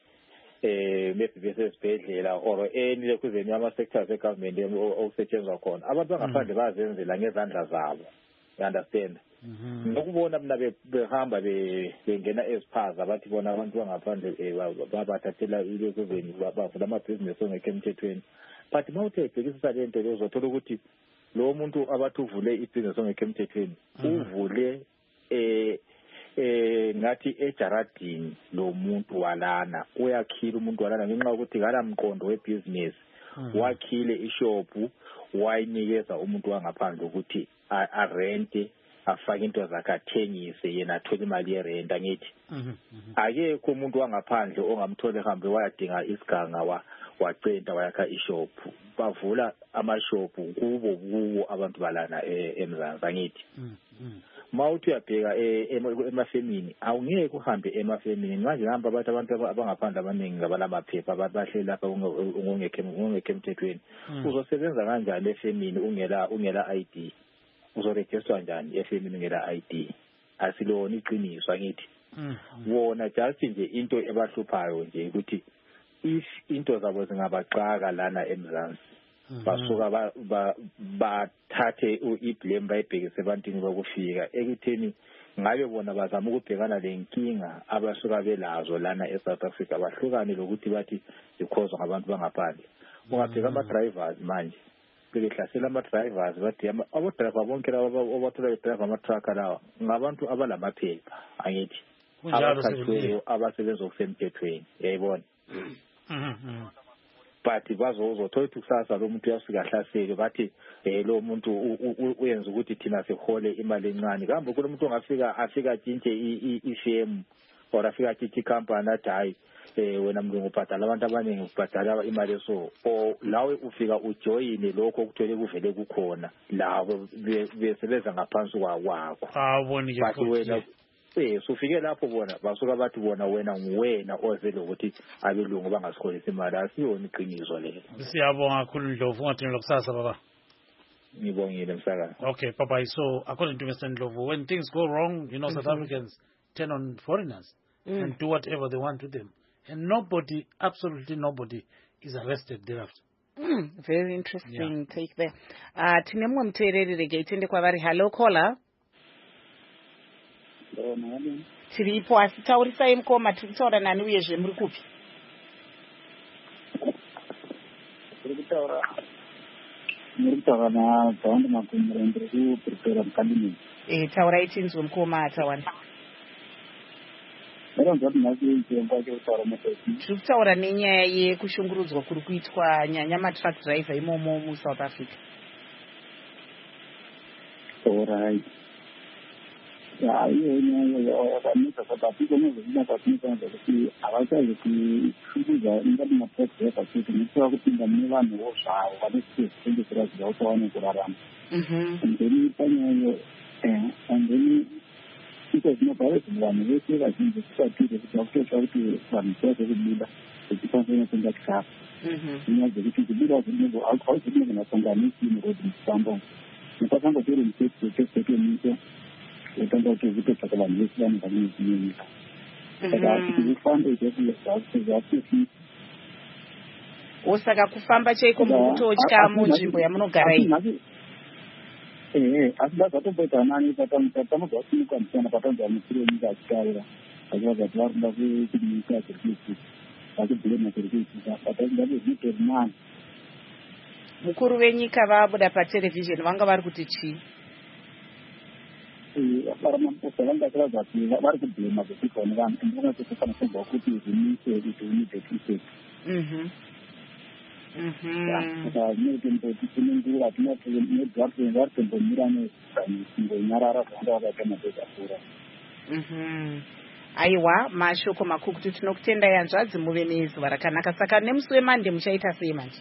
eh besesibhedlela or any kuzeni ama sectors e government okusetshenzwa khona abantu bangaphandle bazenzela ngezandla zabo. You understand? Nokubona mina behamba bengena eziphaza bathi bona abantu bangaphandle babathathela ile kuzeni bavula ama business ongekho emthethweni. But mawuthe bhekisisa lento lezothola ukuthi lo muntu abathi uvule ibusiness ongekho emthethweni uvule eh eh ngathi ejaradini lo muntu walana uyakhila umuntu walana ngenxa ukuthi ngala mqondo webusiness wakhile ishopu wayinikeza umuntu wangaphandle ukuthi a rente afake into zakhe athengise yena athola imali yerent angithi akekho umuntu wangaphandle ongamthola ehambe wayadinga isiganga wa wacenta wayakha ishopu bavula amashopu kubo kuwo abantu balana eMzansi angithi mawuthi uyabheka emafemini awungeke uhambe emafemini manje hamba abantu abantu abangaphandle abaningi ngabalamaphepha bahle lapha ungekho ungekho emthethweni uzosebenza kanjani efemini ungela ungela I D uzoregister kanjani efemini ungela I D asilona iqiniso angithi wona just nje into ebahluphayo nje ukuthi if into zabo zingabaxaka lana eMzansi basuka bathathe iblame bayibhekise ebantwini bokufika ekutheni ngabe bona bazama ukubhekana lenkinga abasuka belazo lana eSouth Africa bahlukane lokuthi bathi because ngabantu bangaphandle ungabheka ama drivers manje belehlasela ama drivers bathi abo driver bonke labo abathola driver ama truck lawa ngabantu abalamaphepha angithi abakhathiweyo abasebenza okusemthethweni yayibona but bazozothola kusasa lo muntu uyafika hlasele bathi eh lo muntu uyenza ukuthi thina sihole imali encane kambe kulo muntu ongafika afika tshinthe i-shame or afika tshinthe company athi hayi eh wena mlungu ubhadala abantu abaningi ubhadala imali so o lawe ufika ujoyine lokho okuthole kuvele kukhona labo besebenza ngaphansi kwakho awuboni ke wena eh sufike lapho bona basuka bathi bona wena nguwena ozele ukuthi abelungu bangasikholisa imali asiyona iqiniso lelo. Siyabonga kakhulu Ndlovu ungathini lokusasa baba. Ngibongile msakazi. Okay bye. So according to Mister Ndlovu, when things go wrong, you know, mm-hmm. South Africans turn on foreigners mm. and do whatever they want to them, and nobody, absolutely nobody, is arrested thereafter. Mm, very interesting yeah. take there. Uh, tinemwe mtereri ke itende kwa vari hello caller. Tiripo asitaurisa imkoma tikutaura nani uyezve muri kupi? Tikutaura muri kutaura na Tawanda Makumura ndiri kuprepare mukadimi. Eh taura itinzwe mkoma Tawanda. Ndaro ngati nasi nzemba kutaura mutesi. Tikutaura nenyaya yekushungurudzwa kuri kuitwa nyanya ma truck driver imomo mu South Africa. Alright. Ya hiyo ni ya kanisa sababu kuna zingine taasisi za kiti hawachaji kuchukuza ndani ya pesa kwa kitu ni kwa kupinga mila na wao wadisi ndio kwa sababu watu wana kurarama mhm ndio fanya hiyo eh ndio kitu kinapale kwa mimi kwa jinsi kwa kitu kwa kitu kwa kitu kwa mtoto bila kitu kingine kwenda kika mhm ni ndio kitu bila ndio au kitu kinasonganisha ni ndio mambo ni kwa sababu ndio mtoto kitu kitu Uganda to visit the Islam and the Union. But I think we found it that we have to osaka kufamba chaiko muri kutotya munzvimbo yamunogara iyi. Eh, asi ndazvatomboita nani patamudza kusimuka musana patanzwa mukuru wenyika achitaura achivaza kuti varikuda kuti nyika dziri kuitika vachibhurema dziri kuitika patanzvati zvitori nani. Mukuru wenyika vabuda paterevhizheni vanga vari kuti chii? Varamapota vanga vachiratidza kuti vari kubhurema zvekuitwa nevanhu ende vanatotofana kubva kuti zvimise kuti unidekise. Mhm. Saka zvinotomboti tinongura tinoti nedzapo vari tombomira nezvanyarara zvanga vakaita madhodha kura. Aiwa, mashoko makuru kuti tinokutendai hanzvadzi muve nezuva rakanaka. Saka nemusi weMonday muchaita sei manje?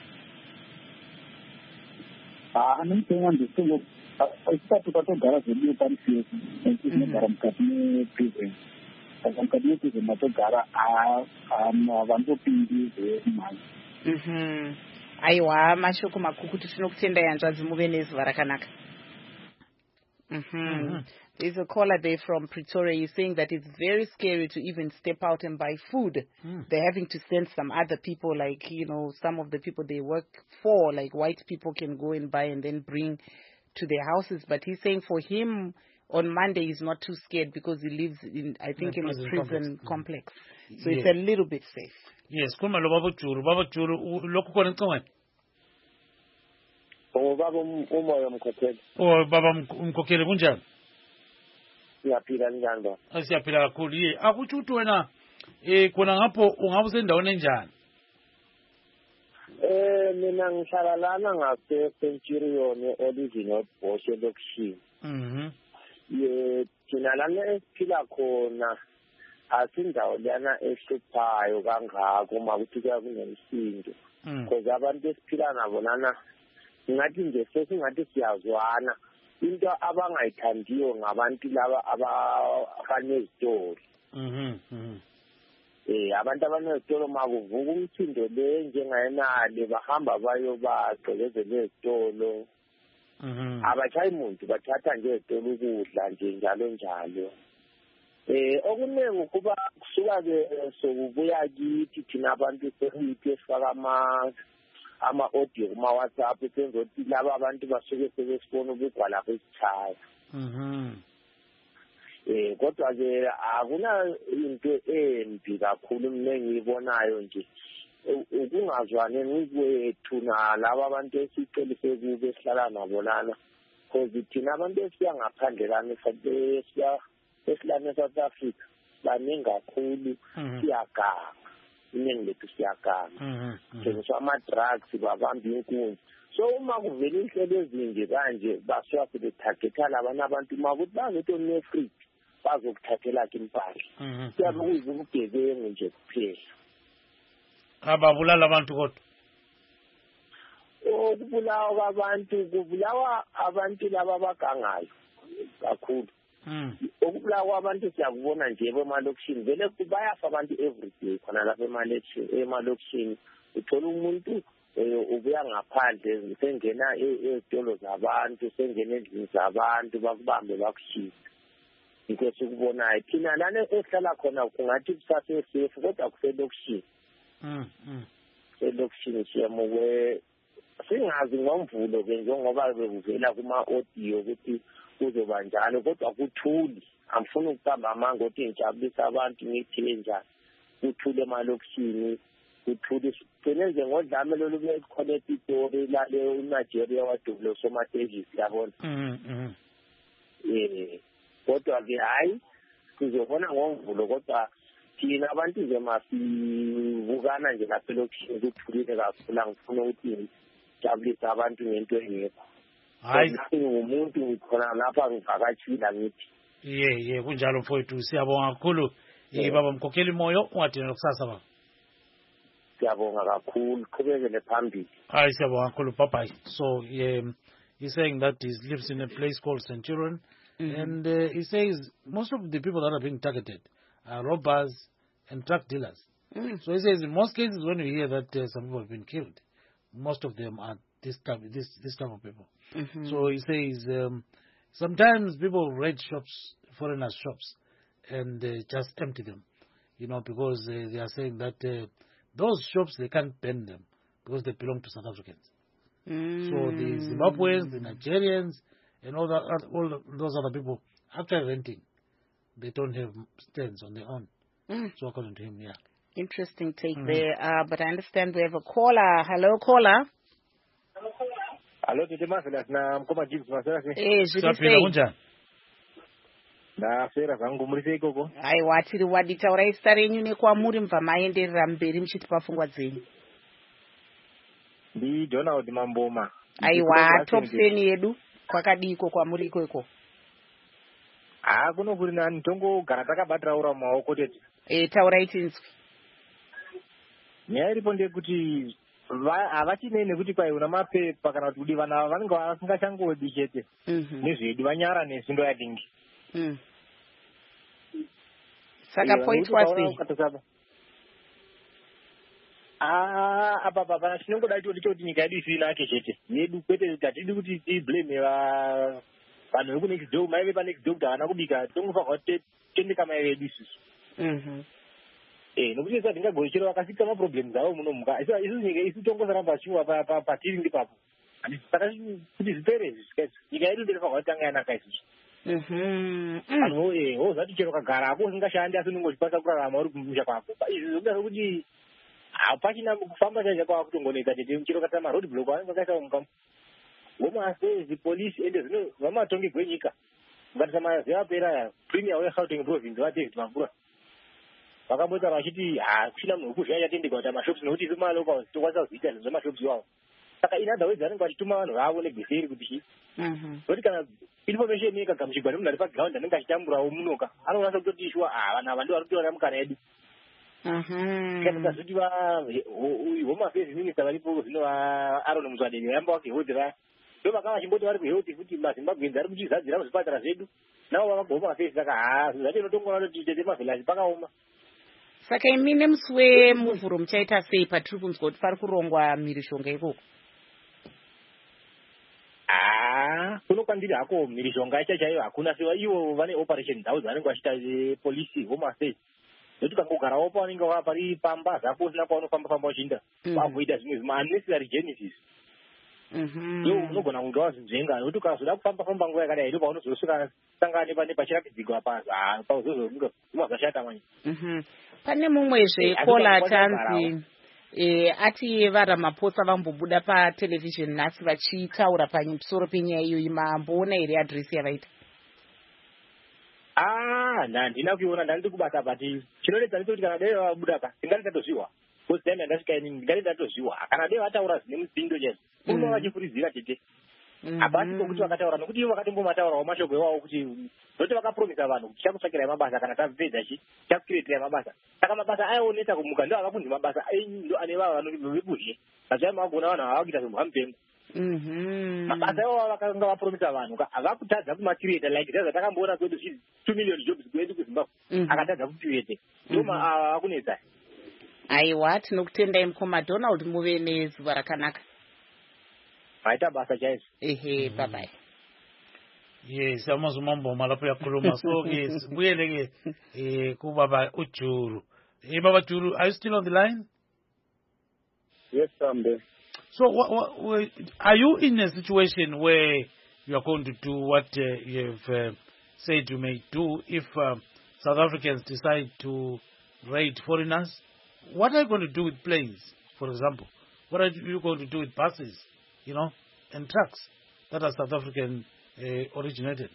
Ah, nemusi weMonday tingo isati patogara zvedu parisiyesi tinogara mukati meprison. Saka mukati meprison matogara havangopindi zvemhanje. Aiwa, mashoko makuru kuti tinokutendai hanzvadzi muve nezuva rakanaka. There's a caller there from Pretoria. He's saying that it's very scary to even step out and buy food. Mm. They're having to send some other people, like, you know, some of the people they work for, like white people can go and buy and then bring to their houses. But he's saying for him on Monday he's not too scared because he lives in, I think, in, in a prison complex. complex. So yes. It's a little bit safe. Yes, kuma lo baba churu, baba churu lokho kona ncongwe. Oh baba umoya mkhokheli. Oh baba mkhokheli kunjani? Siyaphila njalo. Siyaphila kakhulu. Ye, akuthi uthi wena eh khona ngapho ungabe usendaweni enjani? Eh mina ngihlala lana ngase Centurion Olivino Bosch elokushini. Mhm. Ye thina lana esiphila khona asindawo lana ehluphayo kangako uma kuthi kuya kunemsindo. Because abantu esiphila nabo lana ngathi nje sesingathi siyazwana. Into abangayithandiyo ngabantu laba abanezitolo. Mhm. Mhm. Eh abantu abanezitolo makuvuka umthindo le njengayenale bahamba bayo bagqekezele ezitolo. Mhm. Abachayi umuntu bathatha nje ezitolo ukudla nje njalo njalo. Eh okuningi kuba kusuka ke sokubuya kithi thina abantu sesithi esifaka ama ama audio kuma WhatsApp senzothi laba abantu basuke sebesifona ubugwala kwesichaya. Mhm. Eh kodwa ke akuna into embi kakhulu mina engiyibonayo nje ukungazwane nikwethu na laba abantu esiqelise kube sihlala nabo lana because thina abantu esiya ngaphandle lana siya esilana South Africa baningi kakhulu siyaganga iningi lethu siyaganga njengoba ama drugs babamba inkunzi so uma kuvela inhlelo ezinje kanje basuka sebethagetha labana abantu makuthi bazetho ne free bazokuthathela impahla siyabuza ukugebengu nje kuphela ababulala abantu kodwa oh kubulawa kwabantu kubulawa abantu laba bagangayo kakhulu. Mm. Okubulawa abantu siyakubona nje emalokishini vele kubayafa abantu every day khona lapha emalokishini emalokishini uthola umuntu ubuya ngaphandle sengena ezitolo zabantu sengena endlini zabantu bakubambe bakushisa into sikubonayo thina lana esihlala khona kungathi kusase safe kodwa kuselokishini. Mm. Mm. Selokishini siyamuwe singazi ngomvulo ke njengoba bekuvela kuma audio ukuthi kuzoba njalo kodwa kuthuli angifuni ukubamba amanga ukuthi ngijabulisa abantu ngithile njani kuthule emalokishini kuthule sigcine nje ngodlame lolu be-connect itori lale uNigeria wadubula somateji yabona. Mhm. Eh kodwa-ke hayi sizobona ngomvulo kodwa thina abantu nje masivukana nje lapha elokishini kuthulile kakhulu angifuna ukuthi ngijabulise abantu ngento engekho. Hayi umuntu ngikhona lapha ngivakatshila ngithi ye ye kunjalo mfowethu siyabonga kakhulu eh baba mkhokheli moyo ungadini nokusasa baba siyabonga kakhulu qhubekele phambili. Hayi siyabonga kakhulu bye bye. So um, he's saying that he lives in a place called Centurion. Mm-hmm. And uh, he says most of the people that are being targeted are robbers and drug dealers. Mm. So he says in most cases when you hear that uh, some people have been killed, most of them are this type, this, this type of people. Mm-hmm. So he says um, sometimes people raid shops, foreigners' shops, and uh, just empty them, you know, because uh, they are saying that uh, those shops, they can't burn them. because they belong to South Africans. Mm. So the Zimbabweans, the Nigerians, and all, that, all those other people actually renting. They don't have stands on their own. Mm. So according to him, yeah. Interesting take Mm. there. Uh, but I understand we have a caller. Hello, caller. Hello, Tete Marvelous. Na mkoma Gibbs Marvelous. Eh, zviri Sapira sei? kunjani? Na fera zangu muri sei koko? Aiwa, tiri wadi taurai zita renyu nekwamuri mubva maenderera mberi muchitipa pfungwa dzenyu. Ndi Donald Mamboma. Aiwa, top ten yedu kwakadiko kwamuri ikoko. Ah, kuno kuri nani tongogara takabatiraura mumaoko tete. Eh, taurai tinzwi. Nyaya iripo ndeyekuti havachinei nekuti kwai una mapepa kana kuti kudi vana vanenge vasingachangodi chete nezvedu vanyara nezindo yadingi. Saka poitwa sei? Ah, apa papa tinongoda kuti kuti nyika yedu isinake chete. Yedu kwete tatidi kuti tiblame va vanhu veku next door maive pa next door kuti havana kubika tongofanirwa kuti tendeka mai vedu isusu. Eh, nokuti isa ndingagoni chero vakasika maproblems avo munomuka. Isu nyika isu tongosaramba chiwa patiri ndipapo. Saka kuti zvipere izvi nyika yedu ndinofanirwa kutanga yanaka isusu. Vanhu eh wozati chero kagara ako usingashandi asi unongochikwanisa kurarama uri kumusha kwako. Izvi zvinoda kuti hapachina kufamba chaizvo kwakutongoneta tete chero katama road block vanenge vakaisa mukamu. Vomase zipolisi ende zvino vamatongi gwenyika. Ngatisa mazi apera premier weGauteng province waDavid Mavura. Vakamboita vachiti ha kusina munhu wekuzvanya chatendeka kuti mashops nokuti isu malo pa tokwanisa kuziita zvinhu zvemashops iwawo. Saka in other words vanenge vachituma vanhu vavo negeseri kuti chi. Kuti kana information ikaga muchigwani munhu ari paground anenge achitamburawo munoka anonasa kutoti shuwa ah vanhu ava ndivo vari kutora mukana yedu. Kana kuti home affairs minister varipo zvino Aaron Muswadeni vayamba wake health vaya ndo vakava chimboti vari kuhealth kuti maZimbabweans ari kuchizadzira muzvipatara zvedu navo vava kuhome affairs saka ha zvinhu zvacho inotongona kuti Tete Marvelous pakaoma. Saka imi nemusi wemuvhuro muchaita sei patiri kunzwa kuti pari kurongwa mhirishonga ikoko? Ah, kuno kwandiri hako mhirishonga icha chaiyo hakuna sewa ivo vane operation dzavo dzavanenge vachita polisi home affairs. Nokuti ukangogarawo pavanenge pari pamba zvapo usina kwaunofamba famba uchiinda vakuita zvimwe zvima unnecessary genesis. Iwo unogona kunge wazvinzvenga nokuti ukazoda kufamba famba nguva yakadai ndo paunozosvika sangane pane pachiratidzika apa pauzozonga umazashata manje. Pane mumwezve kola tanzi eh ati vaRamaphosa vambobuda patelevision nhasi vachitaura pamusoro penyaya iyoyi mamboona here adresi yavaita? Ah, ndandina kuiona ndandiri kubata bati chinonetsa ndechekuti kana dai vabuda ka ndingati ndatozviwa kuti dai ndasvika ini ndingati ndatozviwa kana dai vataura zvine mutsindo chaizvo unova vachifuridzira tete hapasi pokuti vakataura nokuti ivo vakatombomatauravwo mashoko iwawo kuti noti vakapromisa vanhu kuti chakutsvakirai mabasa kana tapedza chi chakukireitirai mabasa saka mabasa aionetsa kumuka ndo avakunzi mabasa enyu ndo ane vava vanhu vekuzhe mazvai magona vanhu hava kuita zvemhampengo. Mabasa iwavo vakanga vapromisa vanhu havakutadza kumakireta like zai zvatakambona kwedu two million jobs kwedu kuZimbabwe akatadza kukirete ndo akunetsa. Aiwa, tinokutendai mukoma Donald, muve nezuva rakanaka. Maita basa chaizvo. Ehe, bye bye. Yes, amazumambo malapo yakhuluma so ke sibuyele ke eh kubaba uJuru. Eh baba Juru, are you still on the line? Yes, I'm there. So what, what, are you in a situation where you are going to do what uh, you have uh, said you may do if uh, South Africans decide to raid foreigners? What are you going to do with planes, for example? What are you going to do with buses, you know, and trucks that are South African uh, originated?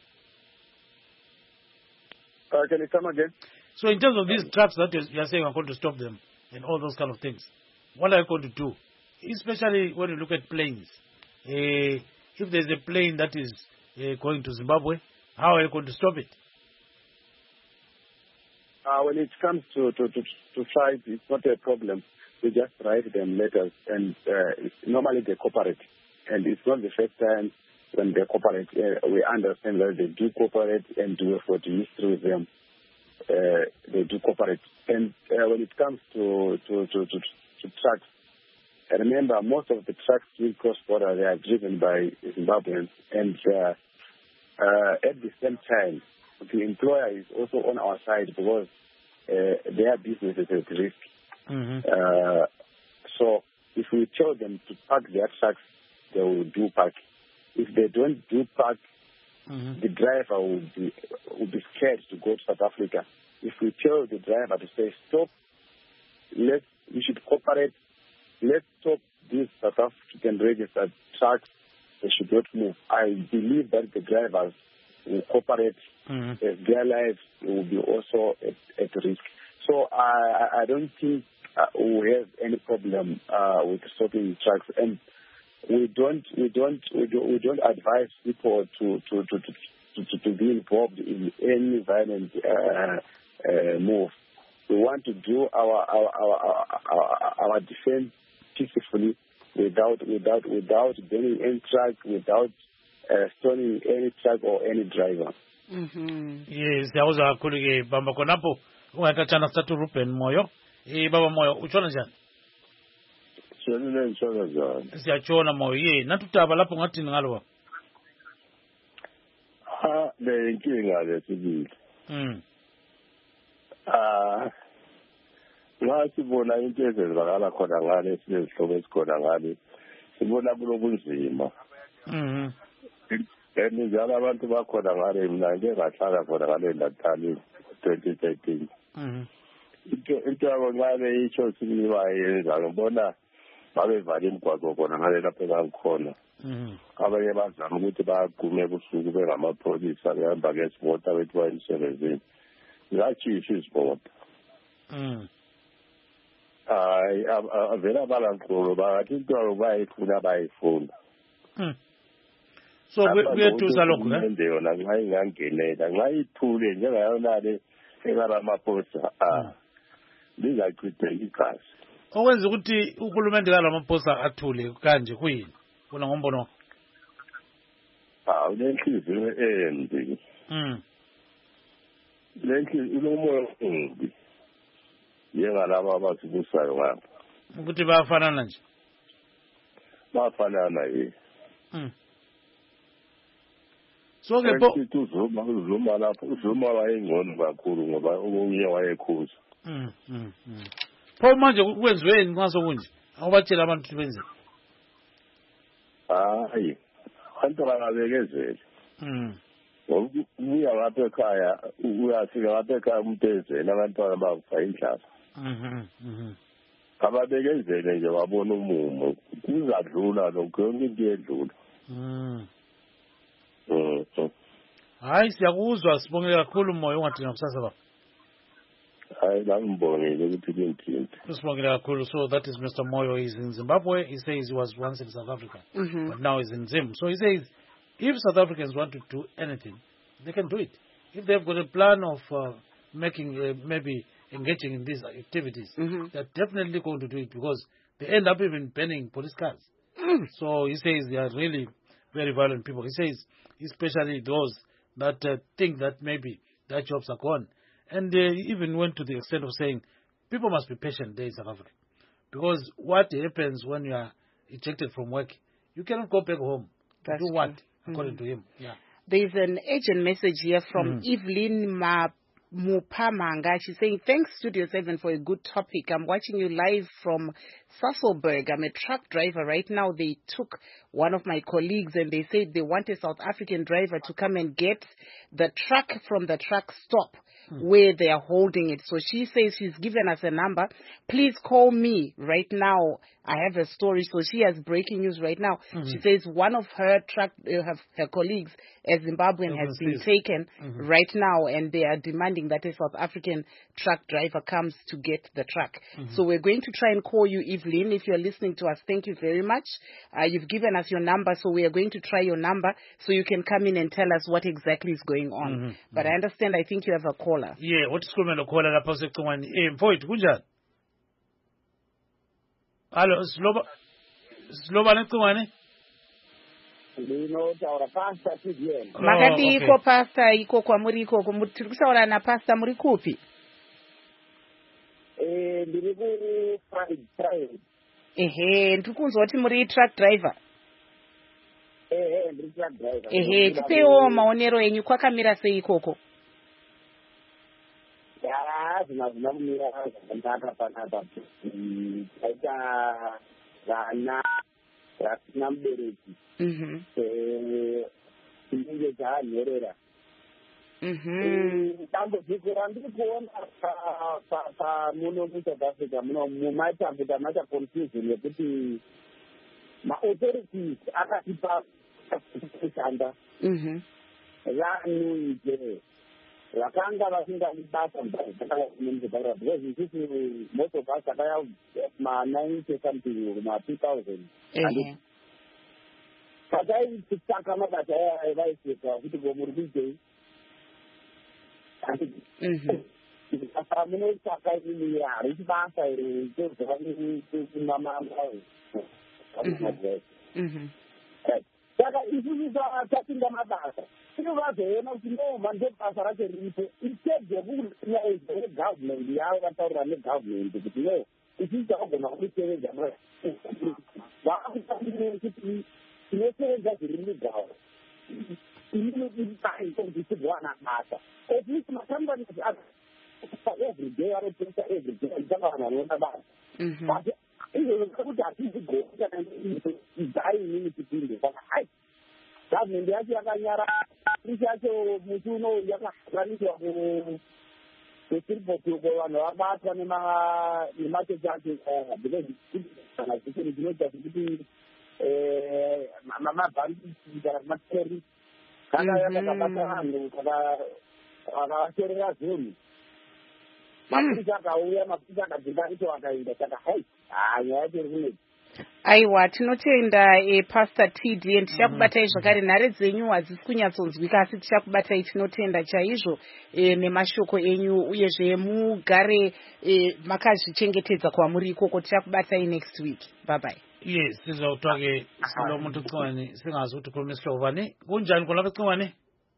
Uh, can you come again? So in terms of these trucks that you are saying are going to stop them and all those kind of things, what are you going to do? Especially when you look at planes. Uh, if there's a plane that is uh, going to Zimbabwe, how are you going to stop it? Uh, when it comes to, to, to, to flight, it's not a problem. We just write them letters, and uh, normally they cooperate. And it's not the first time when they cooperate. Uh, we understand that they do cooperate, and we have got history with them. Uh, they do cooperate. And uh, when it comes to, to, to, to, to trucks, remember, most of the trucks we cross border, they are driven by Zimbabweans. And uh, uh, at the same time, the employer is also on our side because uh, their business is at risk. Mm-hmm. Uh, so If we tell them to park their trucks, they will do park. If they don't do park, mm-hmm. the driver will be will be scared to go to South Africa. If we tell the driver to say stop, let's we should cooperate. Let's stop these South African registered trucks. They should not move. I believe that the drivers will cooperate. Mm-hmm. As their lives will be also at, at risk. So I, I don't think uh, we have any problem uh, with stopping trucks, and we don't we don't we don't, we don't advise people to to, to, to, to to be involved in any violent uh, uh, move. We want to do our our our our, our defense peacefully, without without without burning any truck, without uh, stoning any truck or any driver. Mhm. Yes, siyawuza kakhulu ke bamba khonapho ungathathana sithatha uRuben Moyo. Eh baba Moyo utshona njani? Siyonile ngitshona njani? Siyatshona Moyo. Ye, nathi udaba lapho ngathini ngalo? Ha, le inkinga lesibili. Mm. Ah, ngasibona into ezenzakala khona ngale silezihlobo esikhona ngale. Sibona kulobunzima. Mhm. Then njalo abantu bakhona ngale mina ngeke ngahlala khona ngale Natal twenty thirteen. Mhm. Into into yaboncane isho sibili bayenza ngibona babevale imigwaqo khona ngale lapho engikhona. Mhm. Abanye bazama ukuthi bagume kusuku bengamapholisa behamba ngesimota bethi bayemsebenzini. Ngachisha izimota. Mhm. Hayi avela abalanqolo bathi into abayifuna bayifuna. Mhm. So kuyethusa lokho ne? Nje yona nxa ingangenela nxa ithule njengayona le ekaramaposa ah lizachitheka igazi. Okwenza ukuthi uhulumende kalamaposa athule kanje kuyini? Kuna ngombono. Ah ulenhliziyo embi. Mhm. Lenhliziyo unomoya ombi. Yengalabo abasibusayo ngapha. Ukuthi bayafanana nje. Bafanana yini? Mhm. So ke po uzuma uzuma lapho uzuma wayengcono kakhulu ngoba uye wayekhuza. Mhm. Mhm. Pho manje kwenziweni ngaso kunje? Awubatshela abantu ukuthi benze. Hayi. Abantu banabekezela. Mhm. Ubuya lapha ekhaya uyafika lapha ekhaya umuntu ezela abantwana bafa indlala. Mhm. Mhm. Ababekezele nje babona umumo kuzadlula lokho yonke into yedlula. Mhm. Mhm. Hayi siyakuzwa sibonge kakhulu Moyo ungathina kusasa baba. Hayi ngibongile ukuthi nginthinti. Sibonge kakhulu. So that is Mister Moyo. He's in Zimbabwe. He says he was once in South Africa, Mhm. but now he's in Zim. So he says if South Africans want to do anything, they can do it. If they've got a plan of uh, making uh, maybe engaging in these activities, Mhm. they're definitely going to do it because they end up even banning police cars. Mm. So he says they are really very violent people. He says especially those that uh, think that maybe their jobs are gone. And they even went to the extent of saying people must be patient there in South Africa. Because what happens when you are ejected from work, you cannot go back home. That's to do what, true. according Mm-hmm. to him. Yeah. There's an urgent message here from Mm-hmm. Evelyn Ma Mupamanga. She's saying, thanks Studio seven for a good topic. I'm watching you live from Sasolburg. I'm a truck driver. Right now they took one of my colleagues and they said they want a South African driver to come and get the truck from the truck stop where they are holding it. So she says she's given us a number. Please call me right now. I have a story. So she has breaking news right now. Mm-hmm. She says one of her truck, uh, her, her colleagues, a Zimbabwean, has been taken mm-hmm. right now, and they are demanding that a South African truck driver comes to get the truck. Mm-hmm. So we're going to try and call you, Evelyn. If you're listening to us, thank you very much. Uh, you've given us your number, so we are going to try your number so you can come in and tell us what exactly is going on. Mm-hmm. But mm-hmm. I understand, I think you have a caller. Yeah, what is going on? Caller lapha secongwane. Eh, mfowethu kunjani? Hello, Sloba. Sloba necongwane? Ndino taura pastor T D M. Makati iko pastor iko kwa muri iko tiri kusaura na pastor muri kupi? Eh ndiri ku Friday. Ehe, ndikunzwa kuti muri truck driver. Eh ndiri truck driver. Ehe, tipewo maonero enyu kwakamira sei ikoko? Ya, zvinazvina kumira zvakanaka panapa. Taita vana vasina mubereki tinenge dzaanherera. Dambudziko randiri kuona muno muSouth Africa muno mumatambuta maita confusion yekuti maauthorities akatipa kushanda vanhu ije vakanga vasingadi basa muZimbabwe because isisi most of us akaya ma-ninety something ma-two thousand sakaisaka mabasa avaiseka kuti komuri kuitei munotsvaka imini harisi basa iri saka isusu tapinda mabasa inovazoona kuti no manje basa racho riripo instead yekugovernment yavo vataurira negovernment kuti no isisi takagona kusevenza vakutamire kuti tinosevenza zviri migao ininoiaisokutisibwana basa at least macompanies every day anotengesa every day itanga vanhu vanoona basa but izvozvo kuti hatizigoi kana idai inini tipinde saka ai government yacho yakanyara isi yacho musi uno yakaharaniswa kusilipotoko vanhu vabatwa nemachechi acho because kana zvikuru zvinoita zvekuti mabhandisi kana materrorist kana yakabata vanhu kana vakavatorera zvinhu mapurisa akauya mapurisa akadzinga icho akaenda saka hai hanya yacho iri kunei. Aiwa, tinotenda e, Pastor T D tichakubatai zvakare. Nhare dzenyu hadzisi kunyatsonzwika asi tichakubatai, tinotenda chaizvo e, nemashoko enyu uyezve mugare e, makazvichengetedza kwamuri ikoko. Tichakubatai next week. Bye bye. Yes, sizawuthwa-ke silo muntu ucingwane singazi ukuthi ukhuluma isihlobo bani. Kunjani khona lapha ecingwane?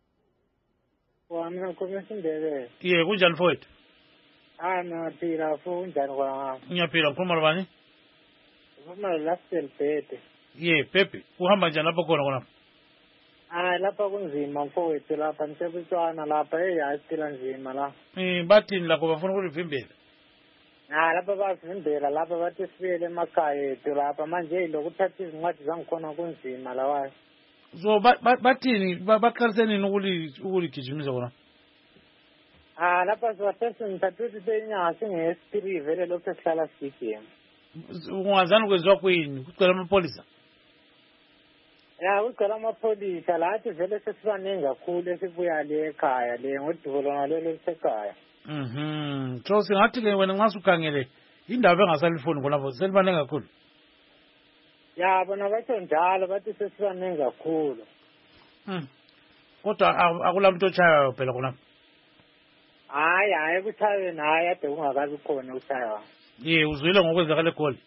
Wami ngikhuluma isiNdebele. Ye, kunjani mfowethu? Ah, ngiyaphila futhi kunjani kwami? Ngiyaphila, ngikhuluma lobani? Uma Lastel Pepe. Ye, Pepe, uhamba njani lapha khona khona? Ah, lapha kunzima mfowethu lapha nisebenzisana lapha hey ayisiphila nzima la. Eh, bathini lakho bafuna ukulivimbela? Ah, lapha bavimbela lapha bathi sifike emakhaya ethu lapha manje lokuthatha izincwadi zangikhona kunzima lawa. So bathini baqalise nini ukuli ukuligijimisa khona? Ah, lapha siwasese ngithathuthi benyanga singe-three vele lokho sihlala sigame. Ungazani kwenziwa kwini? Kucela amapolisa? Ya, kucela amapolisa lathi vele sesibaningi kakhulu esibuya le ekhaya le ngodubo lona lelo lisekhaya. Mhm. So singathi ke wena nxa ukhangele indaba engasalifuni khonapho selibaningi kakhulu. Ya, bona batsho njalo bathi sesibaningi kakhulu. Mhm. Kodwa akulamuntu ochayayo phela khonapho. Hayi, hayi kuthayweni hayi ade kungakabi khona uthaywa. Ye, uzwile ngokwenzakala eGoli?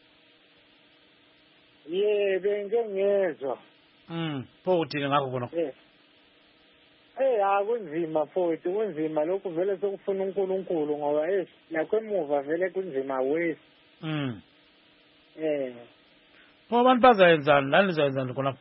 Ye, bengengezwa. Mm, pho uthini ngakho khona? Eh. Eh, akunzima mfowethu, kunzima lokhu vele sokufuna uNkulunkulu ngoba eh nakwemuva vele kunzima wesi. Mm. Eh. Pho abantu bazayenzani? Lani lizayenzani khonapho?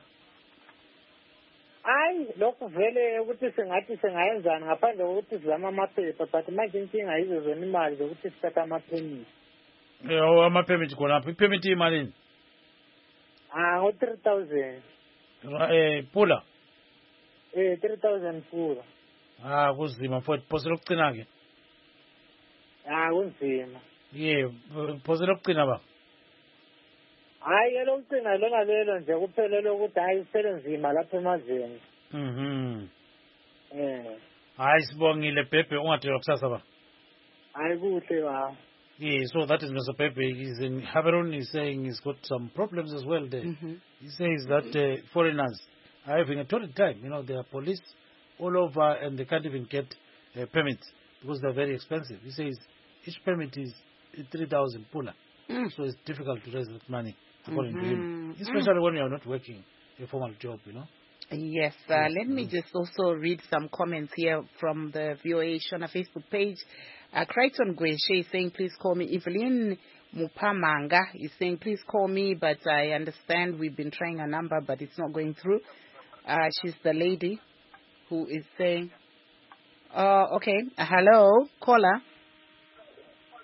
Hayi, lokhu vele ukuthi singathi singayenzani ngaphandle kokuthi sizama amaphepha but manje inkinga yizo zona imali zokuthi sithathe amaphepha. Eh, ama-permit khonapho. I-permit imalini? Ah, ngo three thousand. Eh, pula? Eh, three thousand pula. Ah, kuzima mfowethu. Phose lokugcina ke? Ah, kunzima. Ye, phose lokugcina ba? Hayi ke lokugcina lona lelo nje kuphelele ukuthi hayi sele nzima lapha emazweni. Mhm. Eh. Hayi sibongile Pepe, ungathela kusasa ba? Hayi kuhle ba. Yeah, so that is Mister Pepe. He's in Haveron. He's saying he's got some problems as well there. Mm-hmm. He says that uh, foreigners are having a total time. You know, there are police all over and they can't even get uh, permits because they're very expensive. He says each permit is three thousand pula. Mm. So it's difficult to raise that money, according mm-hmm. to him. Especially mm. when you are not working a formal job, you know. Yes, uh, yes. Let mm-hmm. me just also read some comments here from the V O A Shona Facebook page. Uh, Crichton Gweshe is saying, please call me. Evelyn Mupamanga is saying, please call me, but I understand we've been trying a number, but it's not going through. Uh, she's the lady who is saying, uh, okay, uh, hello, caller.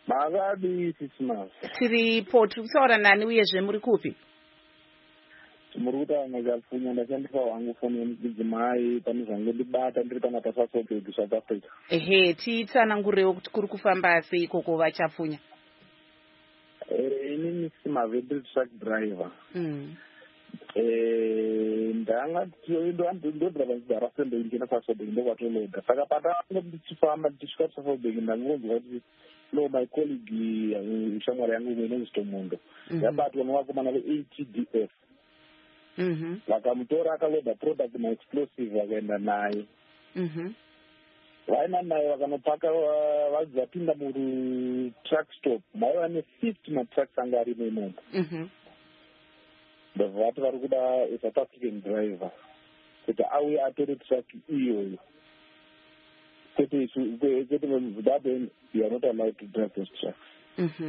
Makadi sismas. Tiripo tiri kutaura nani uyezve muri kupi? Muri kutaura naChapunya, ndashandisa wangu foni yemudzimai pane zvangu ndibata ndiri pana paSasolburg South Africa. Ehe, titsanangurewo kuti kuri kufamba sei ikoko vaChapunya? Eh, inini simavhedri truck driver. Mm. Eh, ndanga ndodriva nchigara Sasolburg ndichienda paSasolburg ndokwatoloda. Saka patanga ndichifamba ndichisvika paSasolburg ndangonzwa kuti no, my colleague shamwari yangu imwe inonzi Tomondo yabatwa nevakomana ve-A T D F. Mhm. Vakamutora akaloda product maexplosive vakaenda naye. Mhm. Vaenda naye vakanopaka vabva vapinda mutruck stop. Maiva ne-fifty matrucks anga arimo imomo. Mhm. Ndobva vati vari kuda South African driver kuti auye atore truck iyoyo. Kwete kwete muZimbabwe we are not allowed to drive those trucks. Mhm.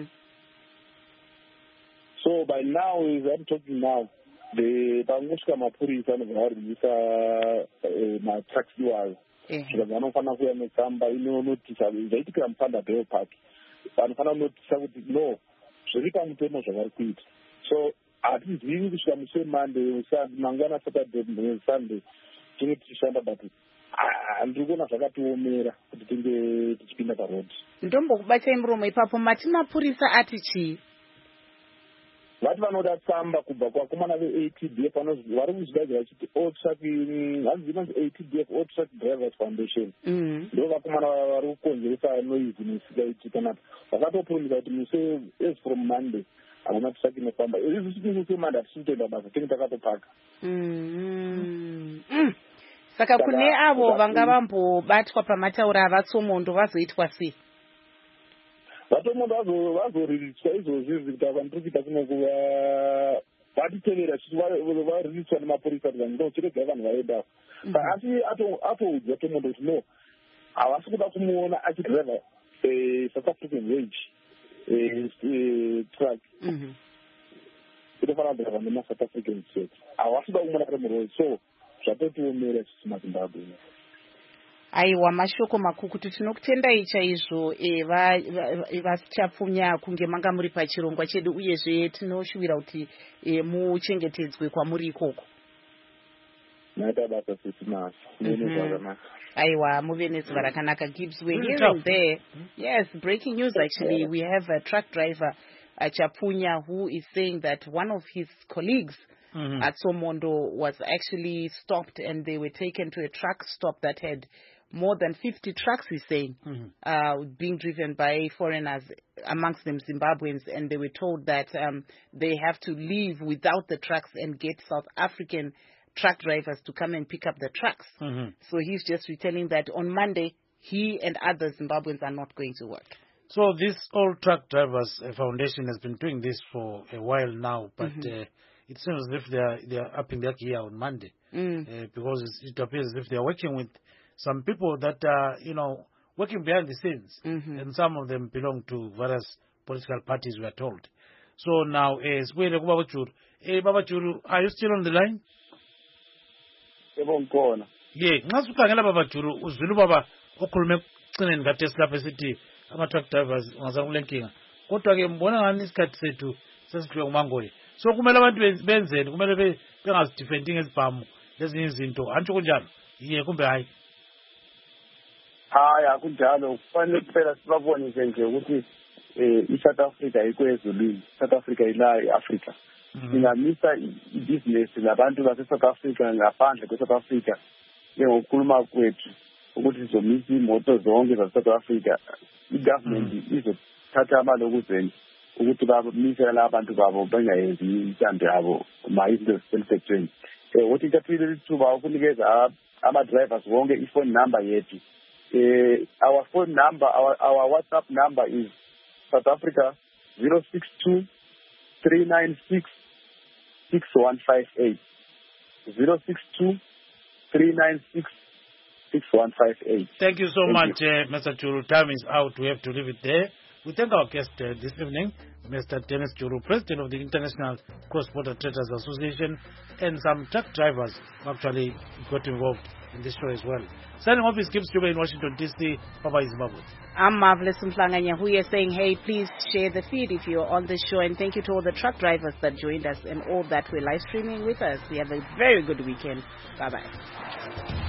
So by now, as I'm talking now, the pangosvika mapurisa anobva varwisa matrucks iwayo. Zvika vanofana kuuya netsamba inonotisa zvaitikira muPanda Bell Park. Vanofana kunotisa kuti no, zviri pamutemo zvavari kuita. So hatizivi kusvika musi weMonday, mangwana Saturday neSunday tinenge tichishanda, but handiri kuona zvakatiomera kuti tinge tichipinda parodhi. Ndombokubatai muromo ipapo, mati mapurisa ati chii? Vati vanoda tsamba kubva kuvakomana ve-A T D F vari kuzvidaidzira vachiti All Truck, hanzi inonzi A T D F, All Truck Drivers Foundation. Ndo vakomana vari kukonzeresa noise misikaitika napo. Vakatopromisa kuti muse as from Monday hakuna truck inofamba. Izvi zviti muse Monday hatisi kutoenda basa, tinge takatopaka. Saka kune avo vanga vambobatwa pamataura avaTsomondo vazoitwa sei? VaTsomondo vazoriridzwa izvozvi kuti ava ndiri kuita kuno vatitevera variridzwa nemapurisa kuti ndo chirega vanhu vaendawo. Saka asi atoudzwa Tsomondo kuti no, havasi kuda kumuona achidriva South African wage truck. Inofanira kudriva nemaSouth African state. Havasi kuda kumuona ari murori. So zvatotiomera sisi maZimbabwe. Aiwa, mashoko makukutu, tinokutendai chaizvo vaChapunya kunge manga muri pachirongwa chedu, uyezve tinoshuvira kuti muchengetedzwe kwamuri ikoko. Naita basa sisi masi. Aiwa, muve nezuva rakanaka. Gibbs, we're hearing there. Yes, breaking news actually. We have a truck driver, uh, Chapunya, who is saying that one of his colleagues Mm-hmm. at Tsomondo was actually stopped, and they were taken to a truck stop that had more than fifty trucks, he's saying, mm-hmm. uh, being driven by foreigners, amongst them Zimbabweans, and they were told that um, they have to leave without the trucks and get South African truck drivers to come and pick up the trucks. Mm-hmm. So he's just retelling that on Monday, he and other Zimbabweans are not going to work. So this All Truck Drivers Foundation has been doing this for a while now, but mm-hmm. uh, it seems as if they are, they are upping their gear on Monday, mm. uh, because it appears as if they are working with some people that are, you know, working behind the scenes, mm-hmm. and some of them belong to various political parties, we are told. So now, as we look Baba Churu, eh, Baba Churu, are you still on the line? Yeah, ngasukhangela Baba Churu, uzulu Baba okhulume ekucineni kaTesla City, ama-truck drivers ngasakulenkinga. Kodwa ke mbona ngani isikhathi sethu sesifike kumangoye. So kumele abantu benzeni, kumele bengazidefendi ngezibhamu lezinye izinto, antsho kunjalo iye kumbe hayi? Hayi akunjalo, kufanele kuphela sibabonise nje ukuthi i-South Africa ikwezolini, South Africa ila e-Africa. Singamisa i-business labantu base-South Africa ngaphandle kwe-South Africa njengokukhuluma kwethu ukuthi sizomisa imoto zonke zase-South Africa. I-government izothatha amali okuzeni ukuthi bamise la abantu babo bengayenzi intando yabo mayizinto zisemthethweni. Um ukuthi ntathile lithuba ukunikeza ama-drivers wonke i-phone number yethu. Uh, our phone number, our, our WhatsApp number is South Africa zero six two three nine six six one five eight. zero six two three nine six six one five eight. Thank you so Thank much, you. Uh, Mister Churu. Time is out. We have to leave it there. We thank our guest uh, this evening, Mister Dennis Churu, President of the International Cross-Border Traders Association, and some truck drivers who actually got involved in this show as well. Signing off is Kim Stube in Washington, D C. Bye-bye, Zimbabwe. I'm Marvelous Mhlanga Nyahuya saying, hey, please share the feed if you're on this show. And thank you to all the truck drivers that joined us and all that were live streaming with us. We have a very good weekend. Bye-bye.